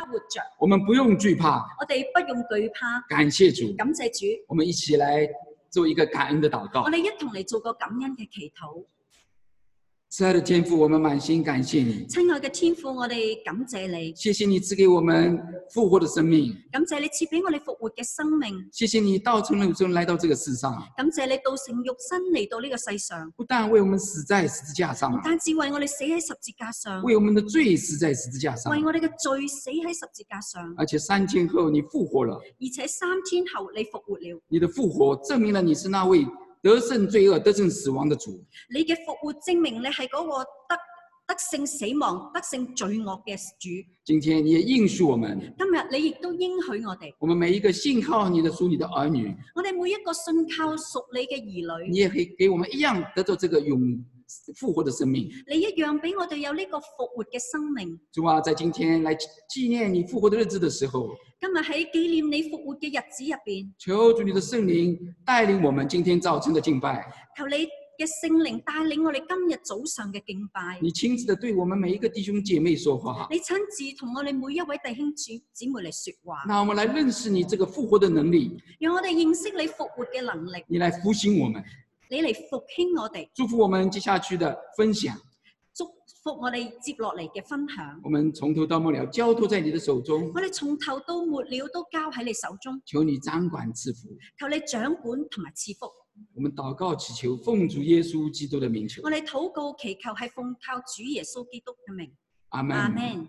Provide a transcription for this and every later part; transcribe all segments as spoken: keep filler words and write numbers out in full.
活着， 我们不用惧怕， 我哋不用懼怕。 感謝主。 感謝主， 我們一起來做一個感恩的禱告我。哋一同嚟做個感恩嘅祈禱。 親愛的天父，我們滿心感謝你， 親愛嘅天父，我哋感謝你， 謝謝你賜給我們復活的生命， 感謝你賜俾我哋復活嘅生命， 謝謝你道成肉身來到這個世上， 感謝你道成肉身嚟到呢個世上， 不但為我們死在十字架上， 唔單止為我哋死喺十字架上， 為我們的罪死在十字架上， 為我哋嘅罪死喺十字架上， 而且三天後你復活了， 而且三天後你復活了。 你的復活證明了你是那位得勝罪惡、得勝死亡的主。 你嘅復活證明你係嗰個得得勝死亡、得勝罪惡嘅主。 今天你也應許我們， 今日你亦都應許我哋， 我們每一個信靠你的屬你的兒女， 我哋每一個信靠屬你嘅兒女， 你也可以給我們一樣得到這個永復活的生命。 你一樣俾我哋有呢個復活嘅生命。 主啊，在今天來紀念你復活的日子的時候， 今日喺紀念你復活嘅日子入邊， 求主你的聖靈帶領我們今天早晨的敬拜， 求你嘅聖靈帶領我哋今日早上嘅敬拜。 你親自的對我們每一個弟兄姐妹說話， 你親自同我哋每一位弟兄姊姊妹嚟說話， 那我們來認識你這個復活的能力， 讓我哋認識你復活嘅能力， 你來復興我們， 你嚟復興我哋， 祝福我們接下去的分享。 祝福我哋接落嚟嘅分享。 我們從頭到末了交託在你的手中， 我哋從頭到末了都交喺你手中， 求你掌管賜福。 求你掌管同埋賜福。 我們禱告祈求，奉主耶穌基督的名求。 我哋禱告祈求係奉靠主耶穌基督嘅名。 阿門。 阿門。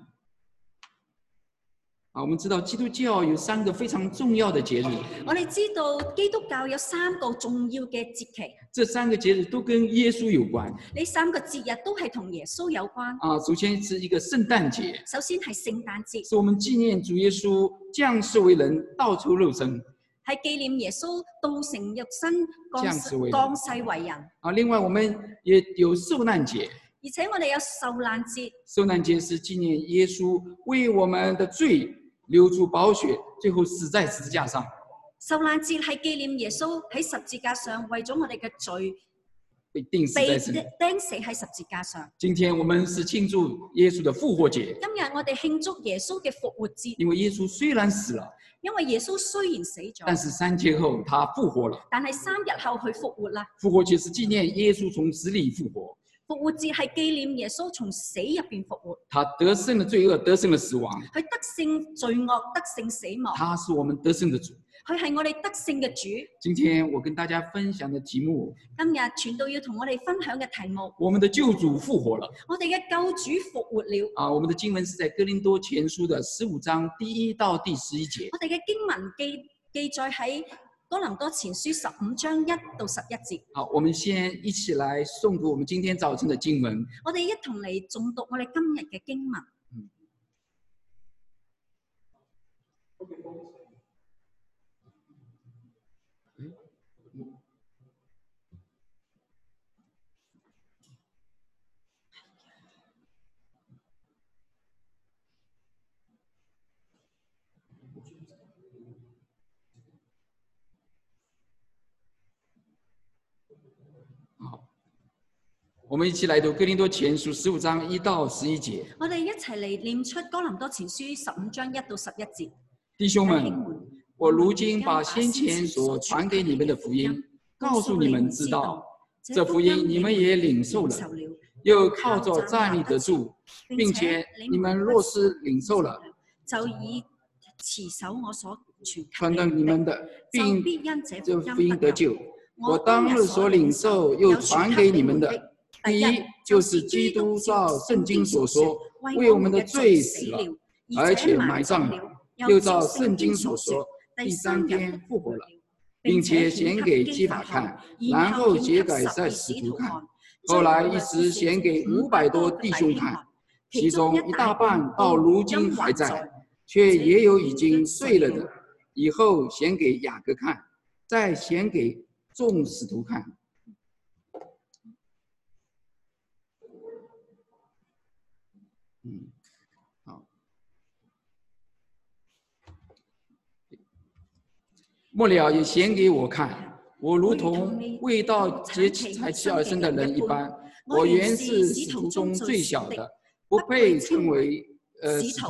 啊，我們知道基督教有三個非常重要的節日。 我哋知道基督教有三個重要嘅節期， 這三個節日都跟耶穌有關。 呢三個節日都係同耶穌有關。 啊，首先是一個聖誕節。 首先係聖誕節， 是我們紀念主耶穌降世為人，道出肉身。 係紀念耶穌道成肉身，降世降世為人。 啊，另外我們也有受難節。 而且我哋有受難節。 受難節是紀念耶穌為我們的罪流出寶血，最後死在十字架上。 受難節係紀念耶穌喺十字架上為咗我哋嘅罪被釘死在十字架， 釘死喺十字架上。 今天我們是慶祝耶穌的復活節。 今日我哋慶祝耶穌嘅復活節， 因為耶穌雖然死了， 因為耶穌雖然死咗， 但是三天後他復活了。 但係三日後佢復活啦。 復活節是紀念耶穌從死裏復活。 復活節係紀念耶穌從死入邊復活， 他得勝了罪惡，得勝了死亡。 佢得勝罪惡，得勝死亡。 他是我們得勝的主， 佢係我哋得勝嘅主。 今天我跟大家分享的題目， 今日傳道要同我哋分享嘅題目， 我們的救主復活了。 我哋嘅救主復活了。 啊，我們的經文是在哥林多前書的十五章第一到第十一節。 我哋嘅經文記記載喺哥林多前書十五章一到十一節。 好，我們先一起來誦讀我們今天早晨的經文。 我哋一同嚟誦讀我哋今日嘅經文。 嗯好，我們一起來讀哥林多前書十五章一到十一節。 我哋一齊嚟念出哥林多前書十五章一到十一節。 弟兄們，我如今把先前所傳給你們的福音告訴你們知道，這福音你們也領受了，又靠着站立得住，並且你們若是領受了， 就以持守我所傳傳給你們的，並必因這這福音得救。我當當日所領受又傳給你們的，第一就是基督照聖經所說，為我們的罪死了，而且埋葬了，又照聖經所說，第三天復活了，並且顯給基法看，然後寫給在使徒看，後來一時顯給五百多弟兄看，其中一大半到如今還在，卻也有已經睡了的，以後顯給雅各看，再顯給眾使徒看。嗯，好。末了也顯給我看，我如同未到節期才起而生的人一般。我原是使徒中最小的，不配稱為呃使徒，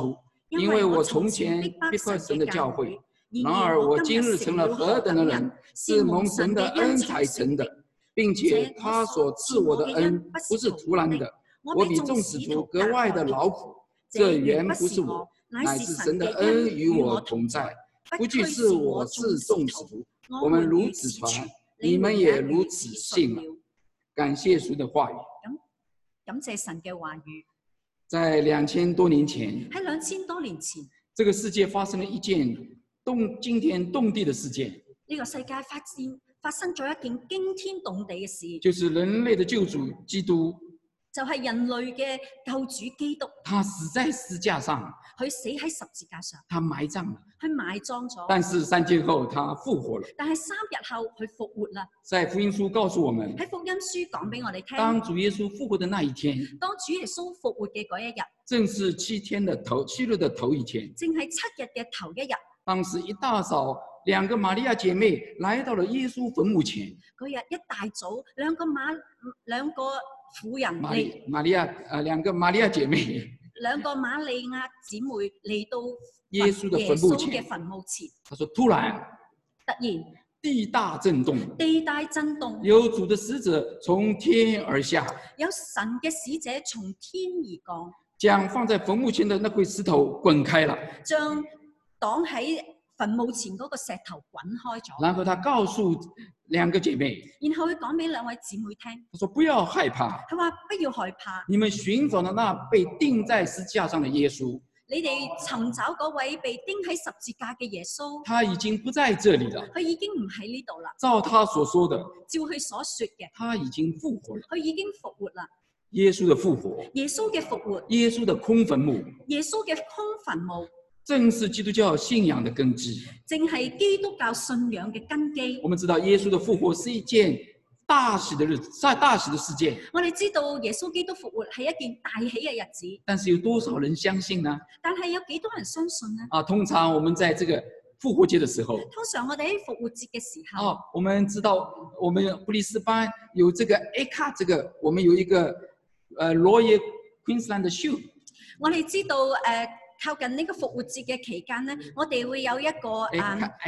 因为我从前逼迫神的教會，然而我今日成了何等的人，是蒙神的恩才成的，並且他所賜我的恩不是徒然的。我比眾使徒格外的勞苦，這原不是我，乃是神的恩與我同在。不據是我是眾使徒，我們如此傳，你們也如此信了。感謝主的話語。 感謝神嘅話語。 在兩千多年前， 喺兩千多年前， 這個世界發生了一件動驚天動地的事件。 呢個世界發生發生咗一件驚天動地嘅事， 就是人類的救主基督。 就係人類嘅救主基督， 他死在十字架上， 佢死喺十字架上， 他埋葬了， 佢埋葬咗。 但是三天後他復活了， 但係三日後佢復活啦。 在福音書告訴我們， 喺福音書講俾我哋聽， 當主耶穌復活的那一天， 當主耶穌復活嘅嗰一日， 正是七天的頭七日的頭一天， 正係七日嘅頭一日。 當時一大早，兩個瑪利亞姐妹來到了耶穌墳墓前。 嗰日一大早，兩個瑪兩個婦人嚟， 瑪利亞呃兩個瑪利亞姐妹， 兩個瑪利亞姊妹嚟到耶穌的墳墓前。 耶穌嘅墳墓前， 他說：突然， 突然地大震動， 地大震動， 有主的使者從天而下， 有神嘅使者從天而降， 將放在墳墓前的那塊石頭滾開了， 將擋喺墳墓前嗰個石頭滾開咗。 然後他告訴兩個姐妹， 然後佢講俾兩位姊妹聽， 他說：不要害怕， 佢話不要害怕， 你們尋找的那被釘在十字架上的耶穌， 你哋尋找嗰位被釘喺十字架嘅耶穌， 他已經不在這裡了， 佢已經唔喺呢度啦。 照他所說的， 照佢所說嘅， 他已經復活了。 佢已經復活啦。 耶穌的復活， 耶穌嘅復活， 耶穌的空墳墓， 耶穌嘅空墳墓， 正是基督教信仰的根基， 正係基督教信仰嘅根基。 我們知道耶穌的復活是一件大喜的日子，大大喜的事件。 我哋知道耶穌基督復活係一件大喜嘅日子， 但是有多少人相信呢？ 但係有幾多人相信呢？ 啊，通常我們在這個復活節的時候， 通常我哋喺復活節嘅時候， 啊，我們知道我們布里斯班有這個 A 卡，這個我們有一個呃 Royal Queensland 的秀。 我哋知道誒。呃靠近呢個復活節嘅期間咧，我哋會有一個誒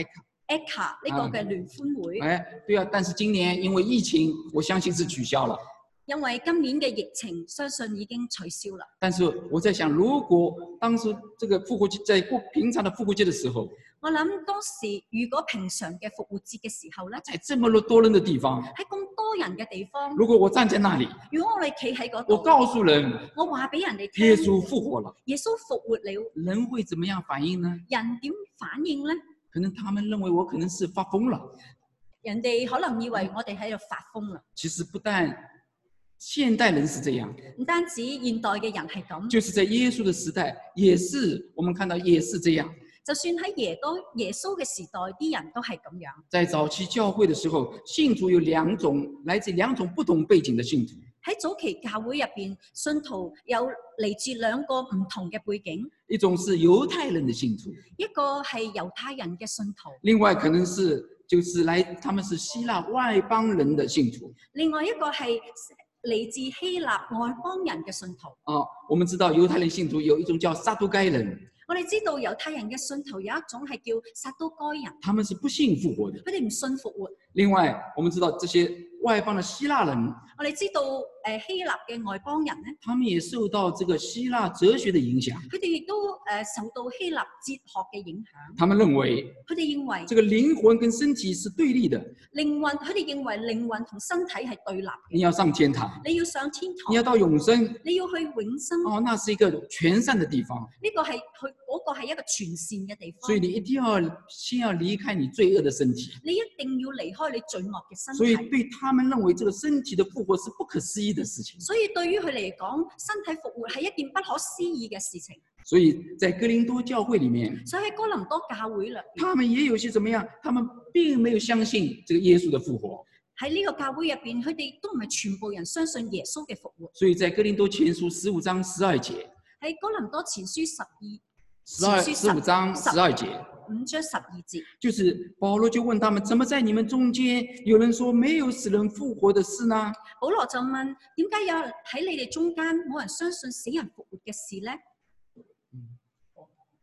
A C A 呢個嘅聯歡會。 誒，對啊，但是今年因為疫情，我相信是取消了。 因為今年嘅疫情，相信已經取消了。 但是我在想，如果當時這個復活節在過平常的復活節的時候， 我諗當時如果平常嘅復活節嘅時候咧， 在這麼多人的地方， 喺咁多人嘅地方， 如果我站在那裡， 如果我哋企喺嗰度， 我告訴人， 我話俾人哋聽， 耶穌復活了， 耶穌復活了， 人會怎麼樣反應呢？ 人點反應咧？ 可能他們認為我可能是發瘋了， 人哋可能以為我哋喺度發瘋啦。 其實不但現代人是這樣， 唔單止現代嘅人係咁， 就是在耶穌的時代，也是我們看到也是這樣。 就算喺耶多耶穌嘅時代，啲人都係咁樣。 在早期教會的時候，信徒有兩種來自兩種不同背景的信徒。 喺早期教會入邊，信徒有嚟自兩個唔同嘅背景。 一種是猶太人的信徒， 一個係猶太人嘅信徒。 另外可能是就是來他們是希臘外邦人的信徒。 另外一個係嚟自希臘外邦人嘅信徒。 哦，我們知道猶太人信徒有一種叫撒都該人。 我哋知道猶太人嘅信徒有一種係叫撒都該人， 他們是不信復活的， 佢哋唔信復活。 另外，我們知道這些外邦的希臘人， 我哋知道誒、呃、希臘嘅外邦人咧， 他們也受到這個希臘哲學的影響， 佢哋亦都誒、呃、受到希臘哲學嘅影響。 他們認為， 佢哋認為這個靈魂跟身體是對立的。 靈魂，佢哋認為靈魂同身體係對立嘅。 你要上天堂， 你要上天堂， 你要到永生， 你要去永生。 哦，那是一個全善的地方。 呢個係佢嗰個係一個全善嘅地方。 所以你一定要先要離開你罪惡的身體。 你一定要離開你罪惡嘅身體。 所以對他們認為，這個身體的復活是不可思議的事情。 所以對於佢嚟講，身體復活係一件不可思議嘅事情。 所以在哥林多教會裏面， 所以喺哥林多教會裏， 他們也有些怎麼樣？他們並沒有相信這個耶穌的復活。 喺呢個教會入邊，佢哋都唔係全部人相信耶穌嘅復活。 所以在哥林多前書十五章十二節， 喺哥林多前書十二十二十五章十二節， 五章十二節， 就是保羅就問他們：怎麼在你們中間有人說沒有死人復活的事呢？ 保羅就問：點解有喺你哋中間冇人相信死人復活嘅事呢？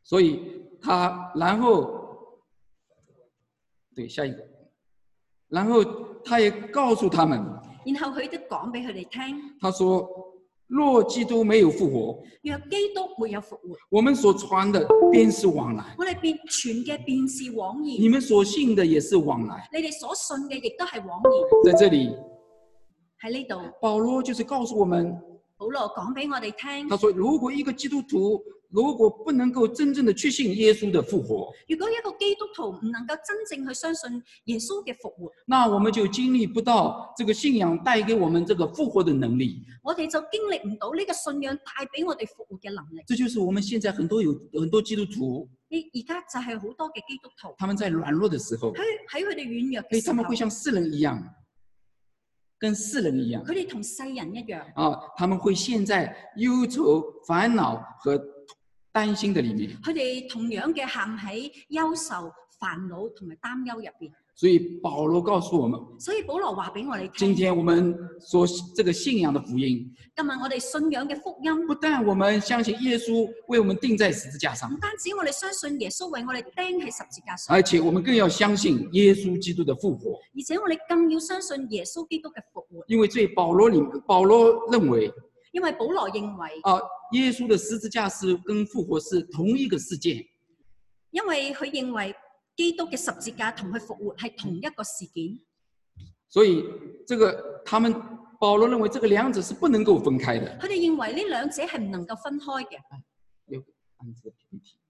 所以他然后对下一个，然后他也告訴他們， 然後佢都講俾佢哋聽。 他說：若基督沒有復活， 若基督沒有復活， 我們所傳的便是枉來。 我哋便傳嘅便是枉然。 你們所信的也是枉來。 你哋所信嘅亦都係枉然。 在這裡， 喺呢度， 保羅就是告訴我們， 保羅講俾我哋聽。 他說：如果一個基督徒如果不能夠真正的去信耶穌的復活， 如果一個基督徒唔能夠真正去相信耶穌嘅復活， 那我們就經歷不到這個信仰帶給我們這個復活的能力。 我哋就經歷唔到呢個信仰帶俾我哋復活嘅能力。 這就是我們現在很多有很多基督徒， 而家就係好多嘅基督徒， 他們在軟弱的時候， 喺喺佢哋軟弱嘅時候， 他們會像世人一樣，跟世人一樣， 佢哋同世人一樣啊，他們會陷在憂愁、煩惱和擔心的裡面。 佢哋同樣嘅陷喺憂愁、煩惱同埋擔憂入邊。 所以保羅告訴我們， 所以保羅話俾我哋聽， 今天我們所這個信仰的福音， 今日我哋信仰嘅福音， 不但我們相信耶穌為我們釘在十字架上， 唔單止我哋相信耶穌為我哋釘喺十字架上， 而且我們更要相信耶穌基督的復活。 而且我哋更要相信耶穌基督嘅復活。 因為在保羅裡，保羅認為， 因為保羅認為， 啊，耶穌的十字架是跟復活是同一個事件。 因為佢認為基督嘅十字架同佢復活係同一個事件。 所以，這個他們保羅認為這個兩者是不能夠分開的。 佢哋認為呢兩者係唔能夠分開嘅。 有按這個 P P T。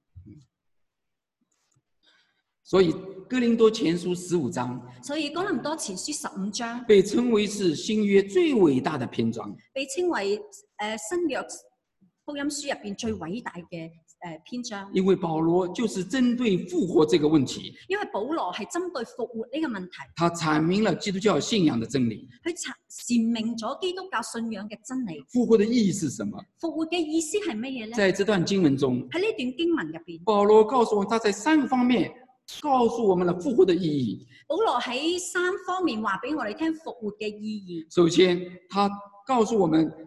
所以哥林多前書十五章， 所以哥林多前書十五章被稱為是新約最偉大的篇章， 被稱為誒、呃、新約福音書入邊最偉大嘅誒、呃、篇章。 因為保羅就是針對復活這個問題， 因為保羅係針對復活呢個問題， 他闡明了基督教信仰的真理。 佢闡闡明咗基督教信仰嘅真理。 復活的意義是什麼？ 復活嘅意思係乜嘢咧？ 在這段經文中， 喺呢段經文入邊， 保羅告訴我，他在三個方面告訴我們了復活的意義。 保羅喺三方面話俾我哋聽復活嘅意義。 首先，他告訴我們，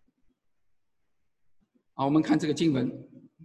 好，我們看這個經文，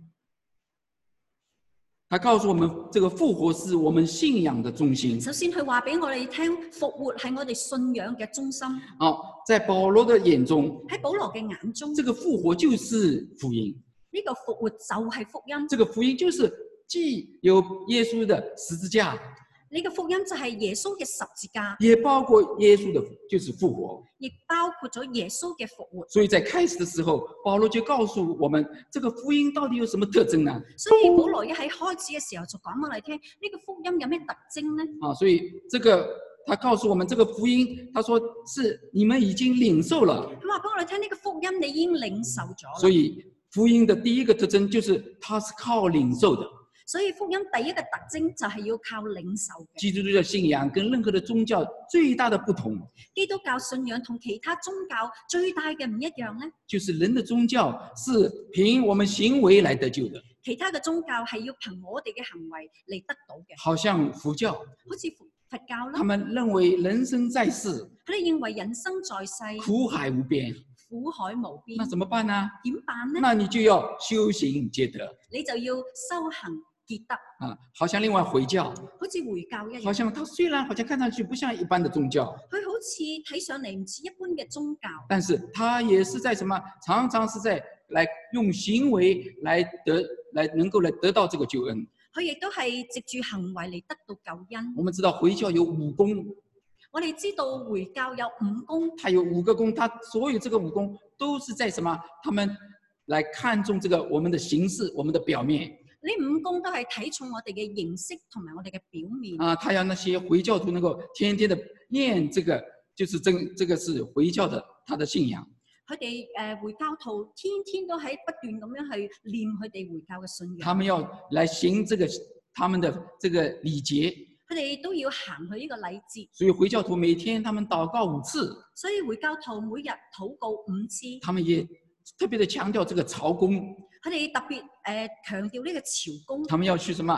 他告訴我們，這個復活是我們信仰的中心。 首先，佢話俾我哋聽，復活係我哋信仰嘅中心。 好，在保羅的眼中， 喺保羅嘅眼中， 這個復活就是福音。 呢個復活就係福音。 這個福音就是既有耶穌的十字架， 呢個福音就係耶穌嘅十字架， 也包括耶穌的就是復活， 亦包括咗耶穌嘅復活。 所以在開始的時候，保羅就告訴我們，這個福音到底有什麼特徵呢？ 所以保羅一喺開始嘅時候就講俾我哋聽，呢個福音有咩特徵呢？ 啊，所以這個他告訴我們，這個福音，他說是你們已經領受了。 佢話俾我哋聽，呢個福音你已經領受咗。 所以福音的第一個特徵就是，它是靠領受的。 所以福音第一個特徵就係要靠領受嘅。 基督教信仰跟任何的宗教最大的不同， 基督教信仰同其他宗教最大嘅唔一樣咧， 就是人的宗教是憑我們行為來得救的。 其他嘅宗教係要憑我哋嘅行為嚟得到嘅。 好像佛教， 好似佛教啦， 他們認為人生在世， 佢哋認為人生在世， 苦海無邊， 苦海無邊， 那怎麼辦呢？ 點辦呢？ 那你就要修行結德， 你就要修行結德啊，好像另外回教， 好似回教一樣， 好像它雖然好像看上去不像一般的宗教， 佢好似睇上嚟唔似一般嘅宗教， 但是它也是在什麼？常常是在來用行為來得來能夠來得到這個救恩。 佢亦都係藉住行為嚟得到救恩。 我們知道回教有五功， 我哋知道回教有五功， 它有五個功，它所有這個五功都是在什麼？他們來看重這個我們的形式，我們的表面。 呢五功都係睇重我哋嘅形式同埋我哋嘅表面。 啊，他要那些回教徒能夠天天的念這個，就是真，這個是回教的他的信仰。 佢哋誒回教徒天天都喺不斷咁樣去念佢哋回教嘅信仰。 他們要來行這個他們的這個禮節。 佢哋都要行佢呢個禮節。 所以回教徒每天他們禱告五次。 所以回教徒每日禱告五次。 他們也特別的強調這個朝功。 佢哋特別誒、呃、強調呢個朝功。 他們要去什麼？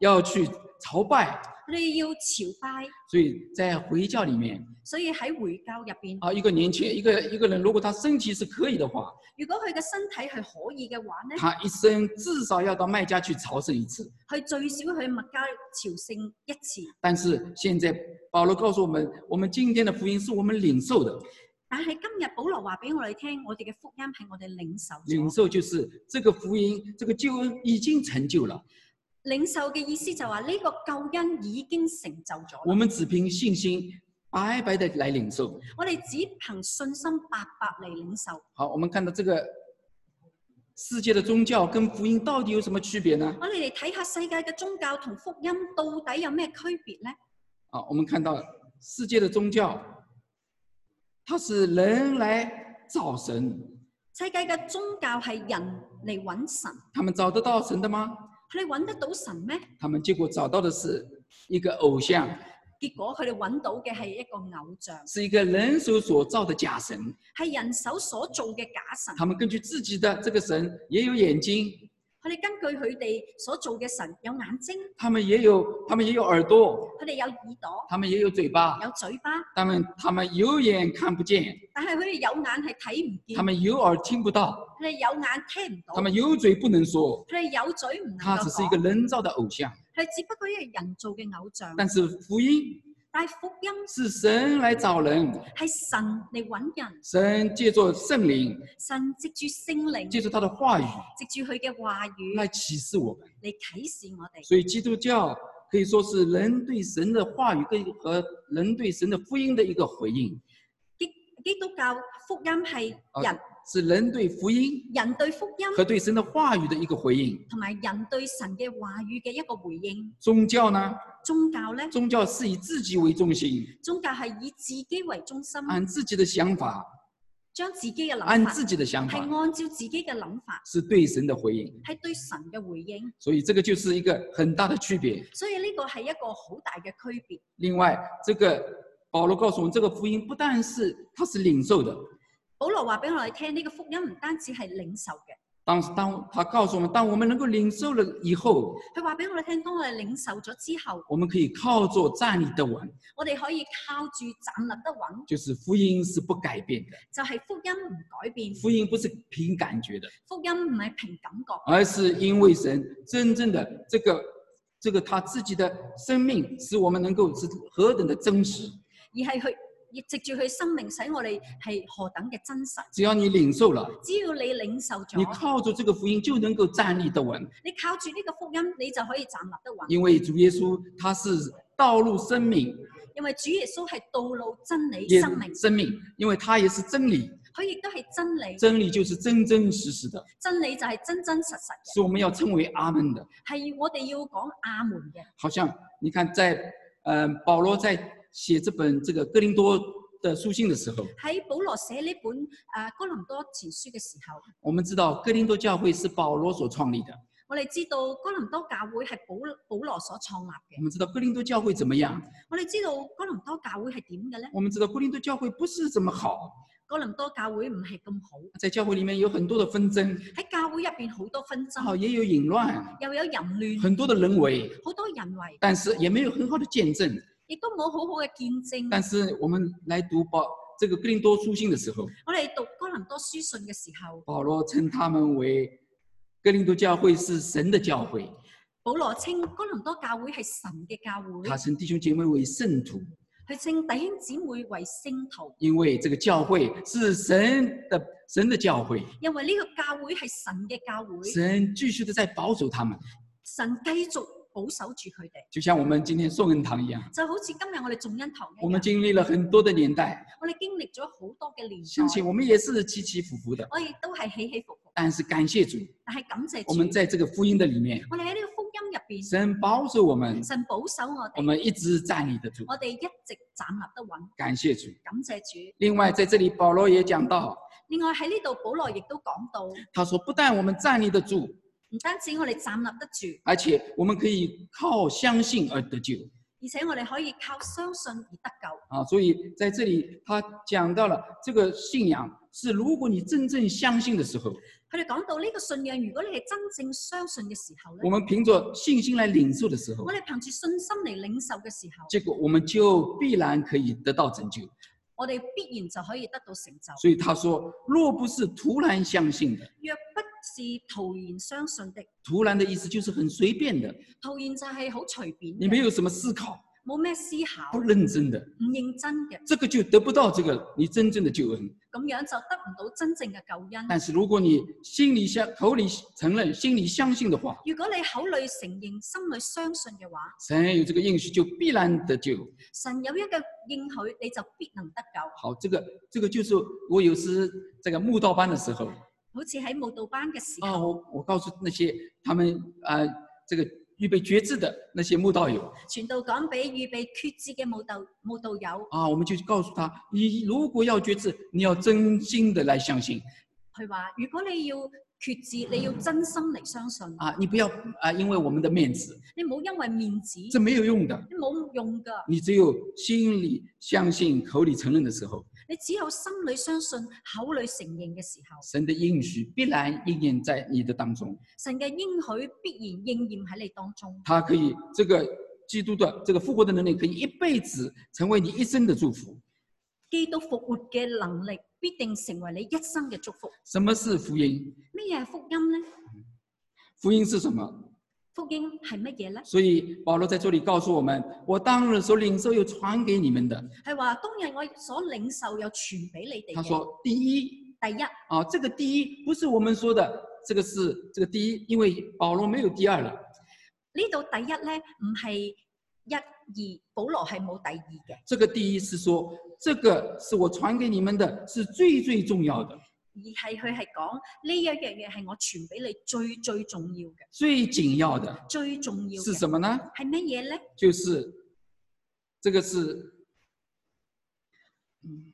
要去朝拜。 我哋要朝拜。 所以在回教里面， 所以喺回教入邊， 啊，一個年輕一個一個人，如果他身體是可以的話， 如果佢嘅身體係可以嘅話呢， 他一生至少要到麥加去朝聖一次。 佢最少去麥加朝聖一次。 但是現在保羅告訴我們，我們今天的福音是我們領受的。 但係今日保羅話俾我哋聽，我哋嘅福音係我哋領受。 領受就是這個福音，這個救恩已經成就了。 領受嘅意思就話呢個救恩已經成就咗。 我們只憑信心白白的來領受。 我哋只憑信心白白嚟領受。 好，我們看到這個世界的宗教跟福音到底有什麼區別呢？ 我哋嚟睇下世界嘅宗教同福音到底有咩區別呢？ 好，我們看到世界的宗教，它是人來找神。 世界嘅宗教係人嚟揾神。 他們找得到神的嗎？ 佢哋揾得到神咩？ 他們結果找到的是一個偶像。 結果佢哋揾到嘅係一個偶像， 是一個人手所造的假神， 係人手所做嘅假神。 他們根據自己的這個神也有眼睛， 佢哋根據佢哋所做嘅神有眼睛， 他們也有，他們也有耳朵， 佢哋有耳朵， 他們也有嘴巴， 有嘴巴， 他們他們有眼看不見， 但係佢哋有眼係睇唔見， 他們有耳聽不到， 佢哋有眼聽唔到， 他們有嘴不能說， 佢哋有嘴唔能夠講。 他只是一個人造的偶像， 佢只不過一個人造嘅偶像。 但是福音， 但係福音是神來找人， 係神嚟揾人， 神借助聖靈， 神藉住聖靈， 借助他的話語， 藉住佢嘅話語來啟示我們， 嚟啟示我哋。 所以基督教可以說是人對神的話語和人對神的福音的一個回應。 基基督教福音係人。 啊是人對福音、 人對福音和對神的話語的一個回應， 同埋人對神嘅話語嘅一個回應。 宗教呢？ 宗教呢？ 宗教是以自己為中心， 宗教係以自己為中心， 按自己的想法， 將自己嘅諗法， 按自己的想法， 係按照自己嘅諗法， 是對神的回應， 係對神嘅回應。 所以這個就是一個很大的區別。 所以呢個係一個好大嘅區別。 另外，這個保羅告訴我們，這個福音不但是它是領受的。 保羅話俾我哋聽，呢個福音唔單止係領受嘅。 當當他告訴我們，當我們能夠領受了以後， 佢話俾我哋聽，當我哋領受咗之後， 我們可以靠着站立得穩。 我哋可以靠住站立得穩。 就是福音是不改變的。 就係福音唔改變。 福音不是憑感覺的。 福音唔係憑感覺， 而是因為神真正的這個這個他自己的生命，使我們能夠是何等的真實。 而係去。亦藉住佢生命，使我哋係何等嘅真實。 只要你領受了， 只要你領受咗， 你靠住這個福音就能夠站立得穩。 你靠住呢個福音，你就可以站立得穩。 因為主耶穌他是道路生命， 因為主耶穌係道路真理生命。 生命，因為他也是真理。 佢亦都係真理。 真理就是真真實實的。 真理就係真真實實嘅。 是我們要稱為阿門的。 係我哋要講阿門嘅。 好像你看在，在呃保羅在寫這本這個哥林多的書信的時候， 喺保羅寫呢本誒哥林多前書嘅時候， 我們知道哥林多教會是保羅所創立的。 我哋知道哥林多教會係保保羅所創立嘅。 我們知道哥林多教會怎麼樣？ 我哋知道哥林多教會係點嘅咧？ 我們知道哥林多教會不是這麼好。 哥林多教會唔係咁好。在教會裡面有很多的紛爭。 喺教會入邊好多紛爭。 好，也有淫亂。 又有淫亂。 很多的人為。 好多人為。 但是也沒有很好的見證。 亦都冇好好嘅見證。 但是我們來讀保這個哥林多書信的時候， 我哋讀哥林多書信嘅時候， 保羅稱他們為哥林多教會是神的教會。 保羅稱哥林多教會係神嘅教會。 他稱弟兄姐妹為聖徒。 佢稱弟兄姊妹為聖徒。 因為這個教會是神的神的教會。 因為呢個教會係神嘅教會。 神繼續的在保守他們。 神繼續保守住佢哋， 就像我們今天頌恩堂一樣， 就好似今日我哋眾恩堂一樣。 我們經歷了很多的年代， 我哋經歷咗好多嘅年代， 相信我們也是起起伏伏的。 我亦都係起起伏伏， 但是感謝主， 但係感謝主， 我們在這個福音的裡面， 我哋喺呢個福音入邊， 神保守我們， 神保守我哋， 我們一直站立得住， 我哋一直站立得穩。 感謝主， 感謝主。 另外，在這裡保羅也講到， 另外喺呢度保羅亦都講到， 他說不但我們站立得住。 唔單止我哋站立得住， 而且我們可以靠相信而得救， 而且我哋可以靠相信而得救。 啊，所以在这里他讲到了这个信仰是，如果你真正相信的时候， 佢哋講到呢個信仰，如果你係真正相信嘅時候咧， 我们凭着信心来领受的時候， 我哋憑住信心嚟領受嘅時候， 結果我們就必然可以得到拯救。 我哋必然就可以得到成就。 所以他說，若不是突然相信的， 若不是突然相信的， 突然的意思就是很隨便的， 突然就係好隨便嘅， 你沒有什麼思考， 冇咩思考， 不認真的， 唔認真嘅， 這個就得不到這個你真正的救恩。 咁樣就得唔到真正嘅救恩。 但是如果你心裡相口裡承認，心裡相信的話， 如果你口裡承認，心裡相信嘅話， 神有這個應許就必然得救。 神有一個應許，你就必能得救。 好，這個這個就是我有時這個慕道班的時候， 好似喺慕道班嘅時候， 啊，我我告訴那些他們啊、呃，這個預備決志的那些慕道友， 傳道講俾預備決志嘅慕道慕道友， 啊，我們就告訴他，你如果要決志，你要真心的來相信。 佢話：如果你要決志，你要真心嚟相信。 啊，你不要啊，因為我們的面子， 你唔好因為面子， 這沒有用的， 你冇用噶。 你只有心裡相信，口裡承認的時候， 你只有心裡相信，口裡承認嘅時候， 神的應許必然應驗在你的當中。 神嘅應許必然應驗喺你當中。 他可以，這個基督的這個復活的能力，可以一輩子成為你一生的祝福。 基督復活嘅能力必定成為你一生嘅祝福。 什麼是福音？ 咩嘢係福音呢？ 福音是什麼？ 福音係乜嘢呢？ 所以保羅在這裡告訴我們，我當日所領受又傳給你們的， 係話當日我所領受又傳俾你哋嘅。 他說第一， 第一啊，這個第一不是我們說的，這個是這個第一，因為保羅沒有第二了。 呢度第一咧唔係一二，保羅係冇第二嘅。 這個第一是說，這個是我傳給你們的，是最最重要的。 而係佢係講呢一樣嘢係我傳俾你最最重要嘅， 最緊要的， 最重要嘅是什麼呢？ 係乜嘢咧？ 就是這個是，嗯，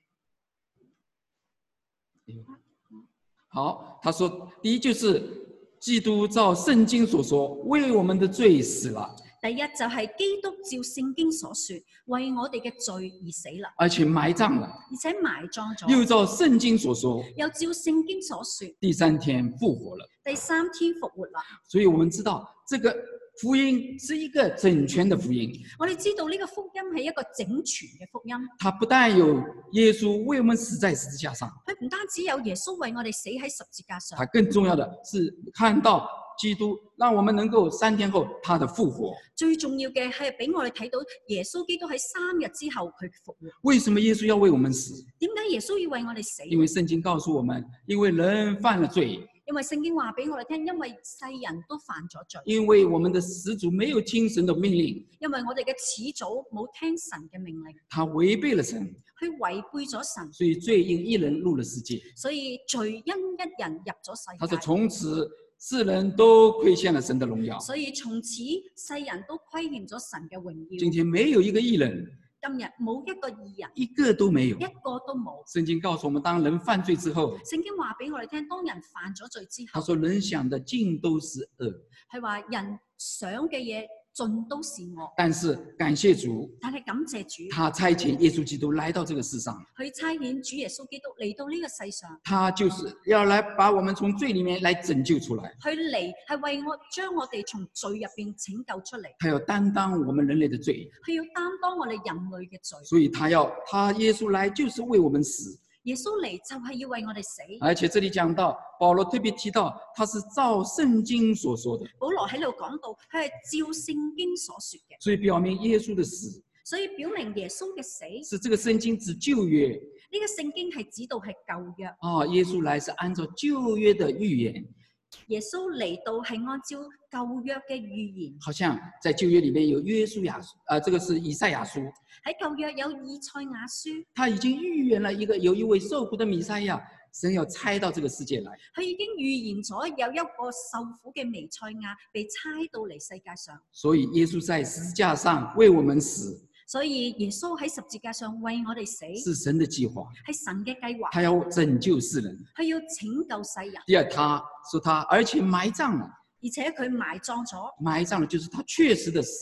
好，他說第一就是基督照聖經所說，為我們的罪死了。 第一就係基督照聖經所說，為我哋嘅罪而死啦， 而且埋葬了， 而且埋葬咗。 又照聖經所說， 又照聖經所說， 第三天復活了。 第三天復活啦。 所以我們知道，這個福音是一個整全的福音。 我哋知道呢個福音係一個整全嘅福音。 它不但有耶穌為我們死在十字架上， 佢唔單止有耶穌為我哋死喺十字架上， 它更重要的是看到基督，讓我們能夠三天後他的復活。 最重要嘅係俾我哋睇到耶穌基督喺三日之後佢復活。 為什麼耶穌要為我們死？ 點解耶穌要為我哋死？ 因為聖經告訴我們，因為人犯了罪。 因為聖經話俾我哋聽，因為世人都犯咗罪。 因為我們的始祖沒有聽神的命令。 因為我哋嘅始祖冇聽神嘅命令。 他違背了神。 佢違背咗神。 所以罪因一人入了世界。 所以罪因一人入咗世界。 他說從此世人都虧欠了神的榮耀。 所以從此世人都虧欠咗神嘅榮耀。 今天沒有一個義人。 今日冇一個義人， 一個都沒有， 一個都冇。 聖經告訴我們，當人犯罪之後， 聖經話俾我哋聽，當人犯咗罪之後， 他說人想的盡都是惡， 係話人想嘅嘢盡都是惡。 但是感謝主， 但係感謝主， 他差遣耶穌基督來到這個世上， 佢差遣主耶穌基督嚟到呢個世上， 他就是要來把我們從罪裡面來拯救出來。 佢嚟係為我將我哋從罪入邊拯救出嚟， 他要擔當我們人類的罪， 佢要擔當我哋人類嘅罪， 所以他要他耶穌來就是為我們死。 耶穌嚟就係要為我哋死。 而且這裡講到保羅特別提到，他是照聖經所說的。 保羅喺度講到，佢係照聖經所說嘅， 所以表明耶穌的死， 所以表明耶穌嘅死是這個聖經指舊約。 呢個聖經係指到係舊約。 啊，耶穌來是按照舊約的預言。 耶穌嚟到係按照舊約嘅預言。 好像在舊約裡面有約書亞書，啊，這個是以賽亞書。 喺舊約有以賽亞書， 他已經預言了一個有一位受苦的彌賽亞，神要差到這個世界來。 佢已經預言咗有一個受苦嘅彌賽亞被差到嚟世界上。 所以耶穌在十字架上為我們死。 所以耶穌喺十字架上為我哋死， 是神的計劃， 係神嘅計劃。 他要拯救世人， 佢要拯救世人。 第二，他說他而且埋葬了， 而且佢埋葬咗。 埋葬了就是他確實的死了。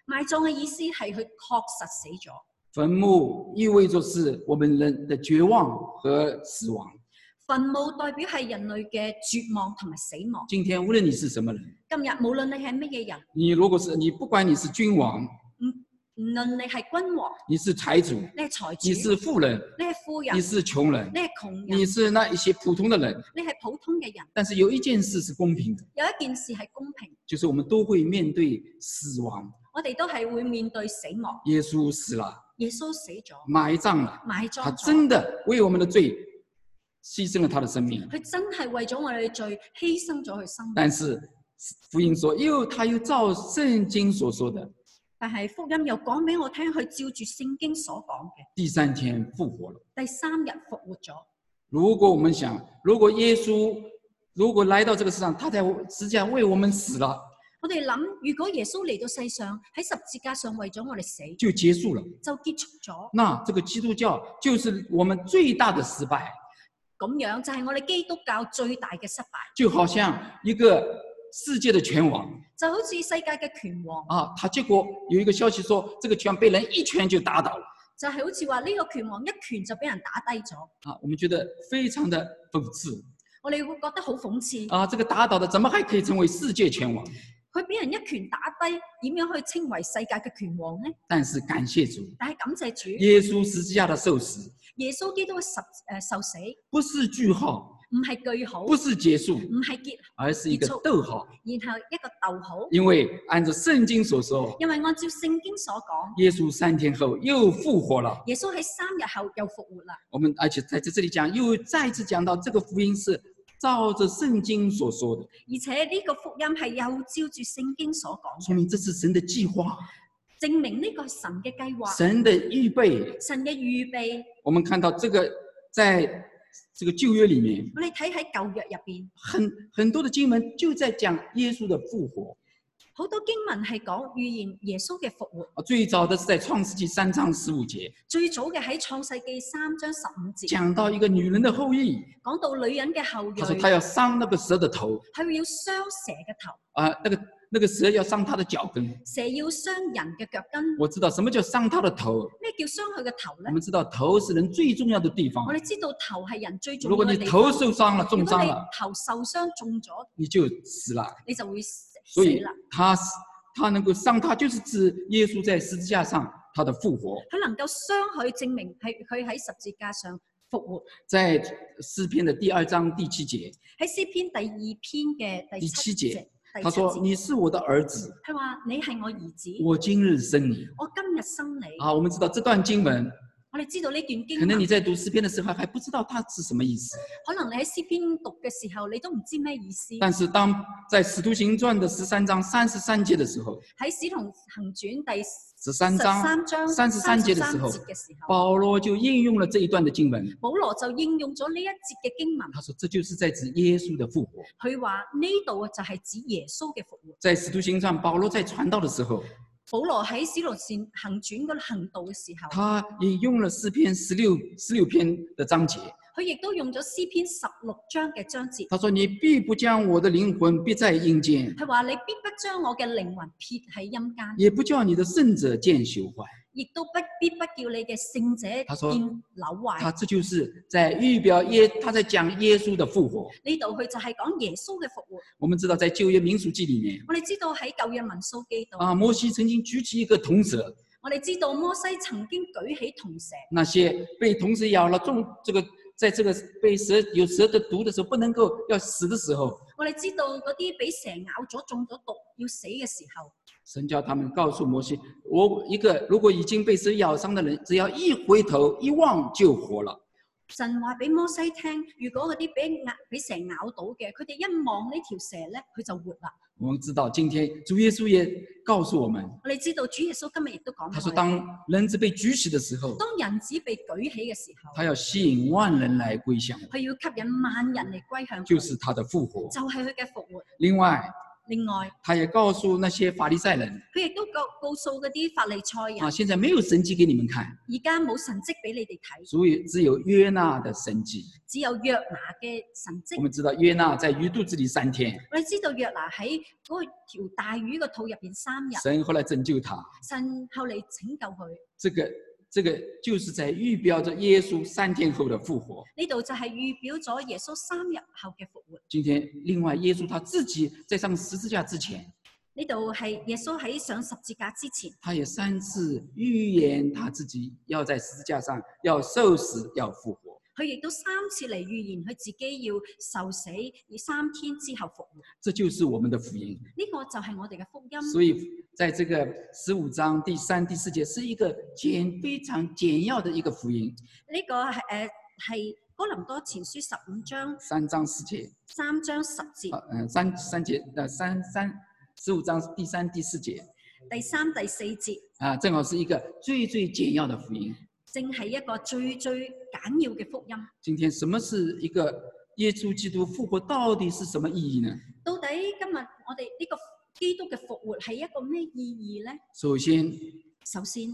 埋葬嘅意思係佢確實死咗。 墳墓意味着是我們人的絕望和死亡。 墳墓代表係人類嘅絕望同埋死亡。 今天無論你是什麼人， 今日無論你係乜嘢人， 你如果是你，不管你是君王， 唔唔論你係君王， 你是財主， 你係財主， 你是富人， 你係富人， 你是窮人， 你係窮人， 你是那一些普通的人， 你係普通嘅人。 但是有一件事是公平的， 有一件事係公平， 就是我們都會面對死亡。 我哋都係會面對死亡。 耶穌死了， 耶穌死咗， 埋葬了， 埋葬咗， 他真的為我們的罪犧牲了他的生命。 佢真係為咗我哋嘅罪犧牲咗佢生命。 但是福音說，又他又照聖經所說的， 但係福音又講俾我聽，佢照住聖經所講嘅， 第三天復活了。 第三日復活咗。 如果我們想，如果耶穌如果來到這個世上，他在十字架為我們死了， 我哋諗，如果耶穌嚟到世上喺十字架上為咗我哋死， 就結束了， 就結束咗。 那這個基督教就是我們最大的失敗。 咁樣就係我哋基督教最大嘅失敗。 就好像一個世界的拳王， 就好似世界嘅拳王啊，他結果有一個消息說，這個拳被人一拳就打倒了。 就係好似話呢個拳王一拳就俾人打低咗。 啊，我們覺得非常的諷刺。 我哋會覺得好諷刺。 啊，這個打倒的怎麼還可以成為世界拳王？ 佢俾人一拳打低，點樣去稱為世界嘅拳王呢？ 但是感謝主， 但係感謝主， 耶穌十字架的受死， 耶穌基督嘅十誒受死， 不是句號， 唔係句號， 不是結束， 唔係結， 而是一個逗號， 然後一個逗號。 因為按照聖經所說， 因為按照聖經所講， 耶穌三天後又復活了。 耶穌喺三日後又復活啦。 我們而且在這裡講，又再次講到這個福音是照着聖經所說的， 而且呢個福音係又照住聖經所講， 說明這是神的計劃， 證明呢個係神嘅計劃， 神的預備， 神嘅預備。 我們看到這個在這個舊約裡面， 我哋睇喺舊約入邊， 很很多的經文就在講耶穌的復活。 好多經文係講預言耶穌嘅復活。 最早的是在創世紀三章十五節， 最早嘅喺創世紀三章十五節， 講到一個女人的後裔， 講到女人嘅後裔。 他說他要傷那個蛇的頭， 佢要傷蛇嘅頭。 啊、呃，那個那個蛇要傷他的腳跟， 蛇要傷人嘅腳跟。 我知道什麼叫傷他的頭。 咩叫傷佢嘅頭咧？ 我們知道頭是人最重要的地方。 我哋知道頭係人最重要嘅地方。如果你頭受傷了、重傷了， 如果你頭受傷中咗， 你就死了， 你就會死了。 所以他他能夠傷他，就是指耶穌在十字架上他的復活。 佢能夠傷佢，證明係佢喺十字架上復活。 在詩篇的第二章第七節， 喺詩篇第二篇嘅第七節， 他說：你是我的兒子。 佢話你係我兒子。 我今日生你。 我今日生你。 啊，我們知道這段經文。 我哋知道呢段經文， 可能你在讀詩篇的時候還不知道它是什麼意思。 可能你喺詩篇讀嘅時候，你都唔知咩意思。 但是當在使徒行傳的十三章三十三節的時候， 喺使徒行傳第十三章三十三節的時候，保羅就應用了這一段的經文。 保羅就應用咗呢一節嘅經文。 他說：這就是在指耶穌的復活。 佢話呢度就係指耶穌嘅復活。 在使徒行傳，保羅在傳道的時候。 保羅喺使徒行傳嗰度行道嘅時候， 他引用了詩篇十六十六篇的章節， 佢亦都用咗詩篇十六章嘅章節。 他說：你必不將我的靈魂撇在陰間， 佢話你必不將我嘅靈魂撇喺陰間， 也不叫你的聖者見朽壞， 亦都不必不叫你嘅聖者見朽壞。 他這就是在預表耶，他在講耶穌的復活。 呢度佢就係講耶穌嘅復活。 我們知道在舊約民數記裏面， 我哋知道喺舊約民數記度， 啊，摩西曾經舉起一個銅蛇。 我哋知道摩西曾經舉起銅蛇。 那些被銅蛇咬了中，這個在這個被蛇有蛇的毒的時候，不能夠要死的時候， 我哋知道嗰啲俾蛇咬咗中咗毒要死嘅時候， 神叫他們告訴摩西，我一個如果已經被蛇咬傷的人，只要一回頭一望就活了。 神話俾摩西聽，如果嗰啲俾咬俾蛇咬到嘅，佢哋一望呢條蛇咧，佢就活啦。 我們知道今天主耶穌也告訴我們， 我哋知道主耶穌今日亦都講， 他說當人子被舉起的時候， 當人子被舉起嘅時候， 他要吸引萬人來歸向， 佢要吸引萬人嚟歸向， 就是他的復活， 就係佢嘅復活。 另外， 另外， 他也告訴那些法利賽人， 佢亦都告告訴嗰啲法利賽人， 啊，現在沒有神蹟給你們看， 而家冇神蹟俾你哋睇， 所以只有約拿的神蹟。 只有約拿嘅神蹟。 我們知道約拿在魚肚子裡三天， 我哋知道約拿喺嗰條大魚嘅肚入邊三日， 神後來拯救他。 神後嚟拯救佢。 這個這個就是在預表着耶穌三天後的復活。 呢度就係預表咗耶穌三日後嘅復活。 今天另外耶穌他自己在上十字架之前， 呢度係耶穌喺上十字架之前， 他也三次預言他自己要在十字架上要受死要復活。 佢亦都三次嚟預言佢自己要受死，而三天之後復活。 這就是我們的福音。 呢個就係我哋嘅福音。 所以在這個十五章第三、第四節是一個簡非常簡要的一個福音。 呢個係誒係哥林多前書十五章三章四節。 三章十節。 嗯，三三節，呃，三三十五章第三、第四節。 第三、第四節。 啊，正好是一個最最簡要的福音。 正係一個最最簡要嘅福音。 今天什麼是一個耶穌基督復活到底是什麼意義呢？ 到底今日我哋呢個基督嘅復活係一個咩意義呢？ 首先， 首先，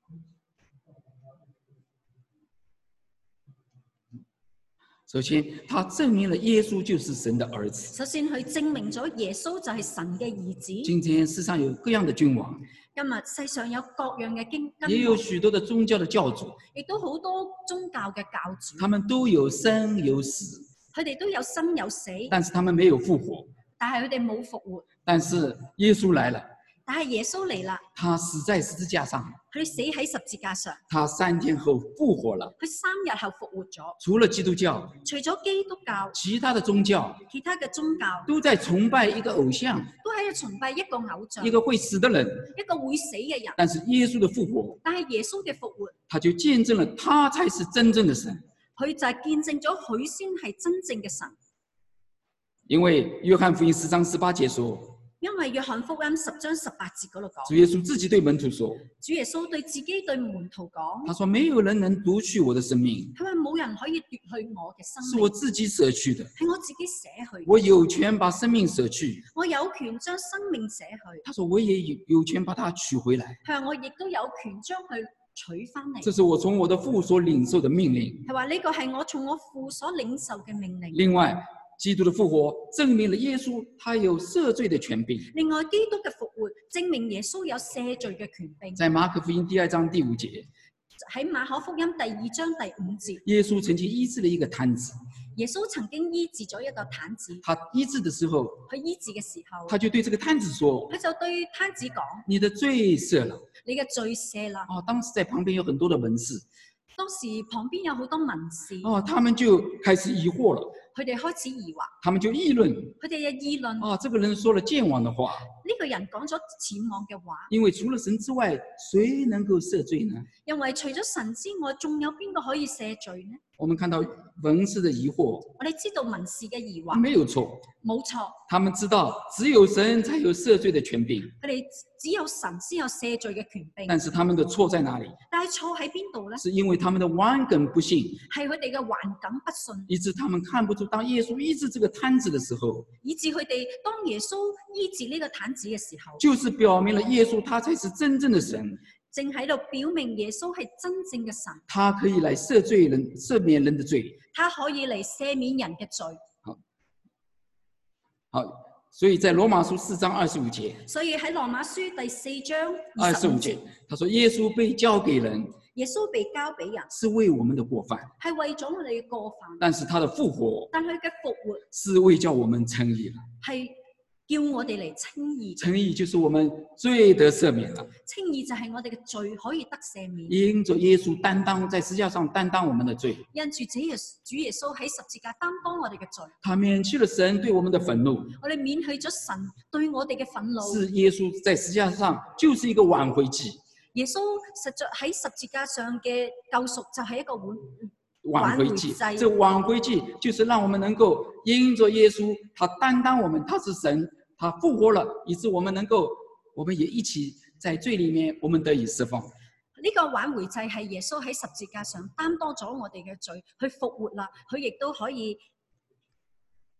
首先，他證明了耶穌就是神的兒子。 首先，佢證明咗耶穌就係神嘅兒子。 今天世上有各樣的君王。 今日世上有各樣嘅經， 也有許多的宗教的教主， 亦都好多宗教嘅教主， 他們都有生有死， 佢哋都有生有死， 但是他們沒有復活， 但係佢哋冇復活。 但是耶穌來了， 但係耶穌嚟啦， 他死在十字架上， 佢死喺十字架上， 他三天後復活了， 佢三日後復活咗。 除了基督教， 除咗基督教， 其他的宗教， 其他嘅宗教都在崇拜一個偶像， 都喺度崇拜一個偶像， 一個會死的人， 一個會死嘅人。 但是耶穌的復活， 但係耶穌嘅復活， 他就見證了他才是真正的神。 佢就係見證咗佢先係真正嘅神。 因為約翰福音十章十八節說， 因為約翰福音十章十八節嗰度講， 主耶穌自己對門徒說， 主耶穌對自己對門徒講， 他說沒有人能奪去我的生命， 佢話冇人可以奪去我嘅生命， 是我自己捨去的， 係我自己捨去， 我有權把生命捨去， 我有權將生命捨去。 他說我也有有權把它取回來， 佢話我亦都有權將佢取翻嚟。 這是我從我的父所領受的命令。 係話呢個係我從我父所領受嘅命令。 另外，基督的復活證明了耶穌他有赦罪的權柄。 另外，基督嘅復活證明耶穌有赦罪嘅權柄。 在馬可福音第二章第五節， 喺馬可福音第二章第五節， 耶穌曾經醫治了一個癱子。 耶穌曾經醫治咗一個癱子。 他醫治的時候， 佢醫治嘅時候， 他就對這個癱子說： 佢就對癱子講： 你的罪赦了。 你嘅罪赦啦。 哦，當時在旁邊有很多的文士。 當時旁邊有好多文士。 哦，他們就開始疑惑了。 佢哋開始疑惑， 他們就議論， 佢哋嘅議論， 啊，這個人說了僭妄的話， 呢個人講咗僭妄嘅話， 因為除了神之外，誰能夠赦罪呢？ 因為除咗神之外，仲有邊個可以赦罪呢？ 我們看到文士的疑惑， 我哋知道文士嘅疑惑， 沒有錯， 冇錯， 他們知道只有神才有赦罪的權柄， 佢哋只有神先有赦罪嘅權柄， 但是他們的錯在哪裡？ 但係錯喺邊度呢？ 是因為他們的頑梗不信， 係佢哋嘅頑梗不信， 以致他們看不出當耶穌醫治這個癱子的時候， 以致佢哋當耶穌醫治呢個癱子嘅時候， 就是表明了耶穌他才是真正的神， 正喺度表明耶穌係真正嘅神， 他可以來赦罪人、赦免人的罪， 他可以嚟赦免人嘅罪。 好，好，所以在羅馬書四章二十五節， 所以喺羅馬書第四章二十五節，他說耶穌被交給人， 耶穌被交俾人， 是為我們的過犯， 係為咗我哋嘅過犯， 但是他的復活， 但佢嘅復活是為叫我們稱義了， 係叫我哋嚟稱義， 稱義就是我們罪得赦免了， 稱義就係我哋嘅罪可以得赦免， 因着耶穌擔當在十字架上擔當我們的罪， 因住主耶主耶穌喺十字架擔當我哋嘅罪， 他免去了神對我們的憤怒， 我哋免去咗神對我哋嘅憤怒， 是耶穌在十字架上就是一個挽回祭， 耶穌實在喺十字架上嘅救贖就係一個挽挽回祭，這挽回祭就是讓我們能夠因着耶穌，他擔當我們，他是神，他復活了，以致我們能夠，我們也一起在罪裏面，我們得以釋放。 呢個挽回祭係耶穌喺十字架上擔當咗我哋嘅罪，去復活啦，佢亦都可以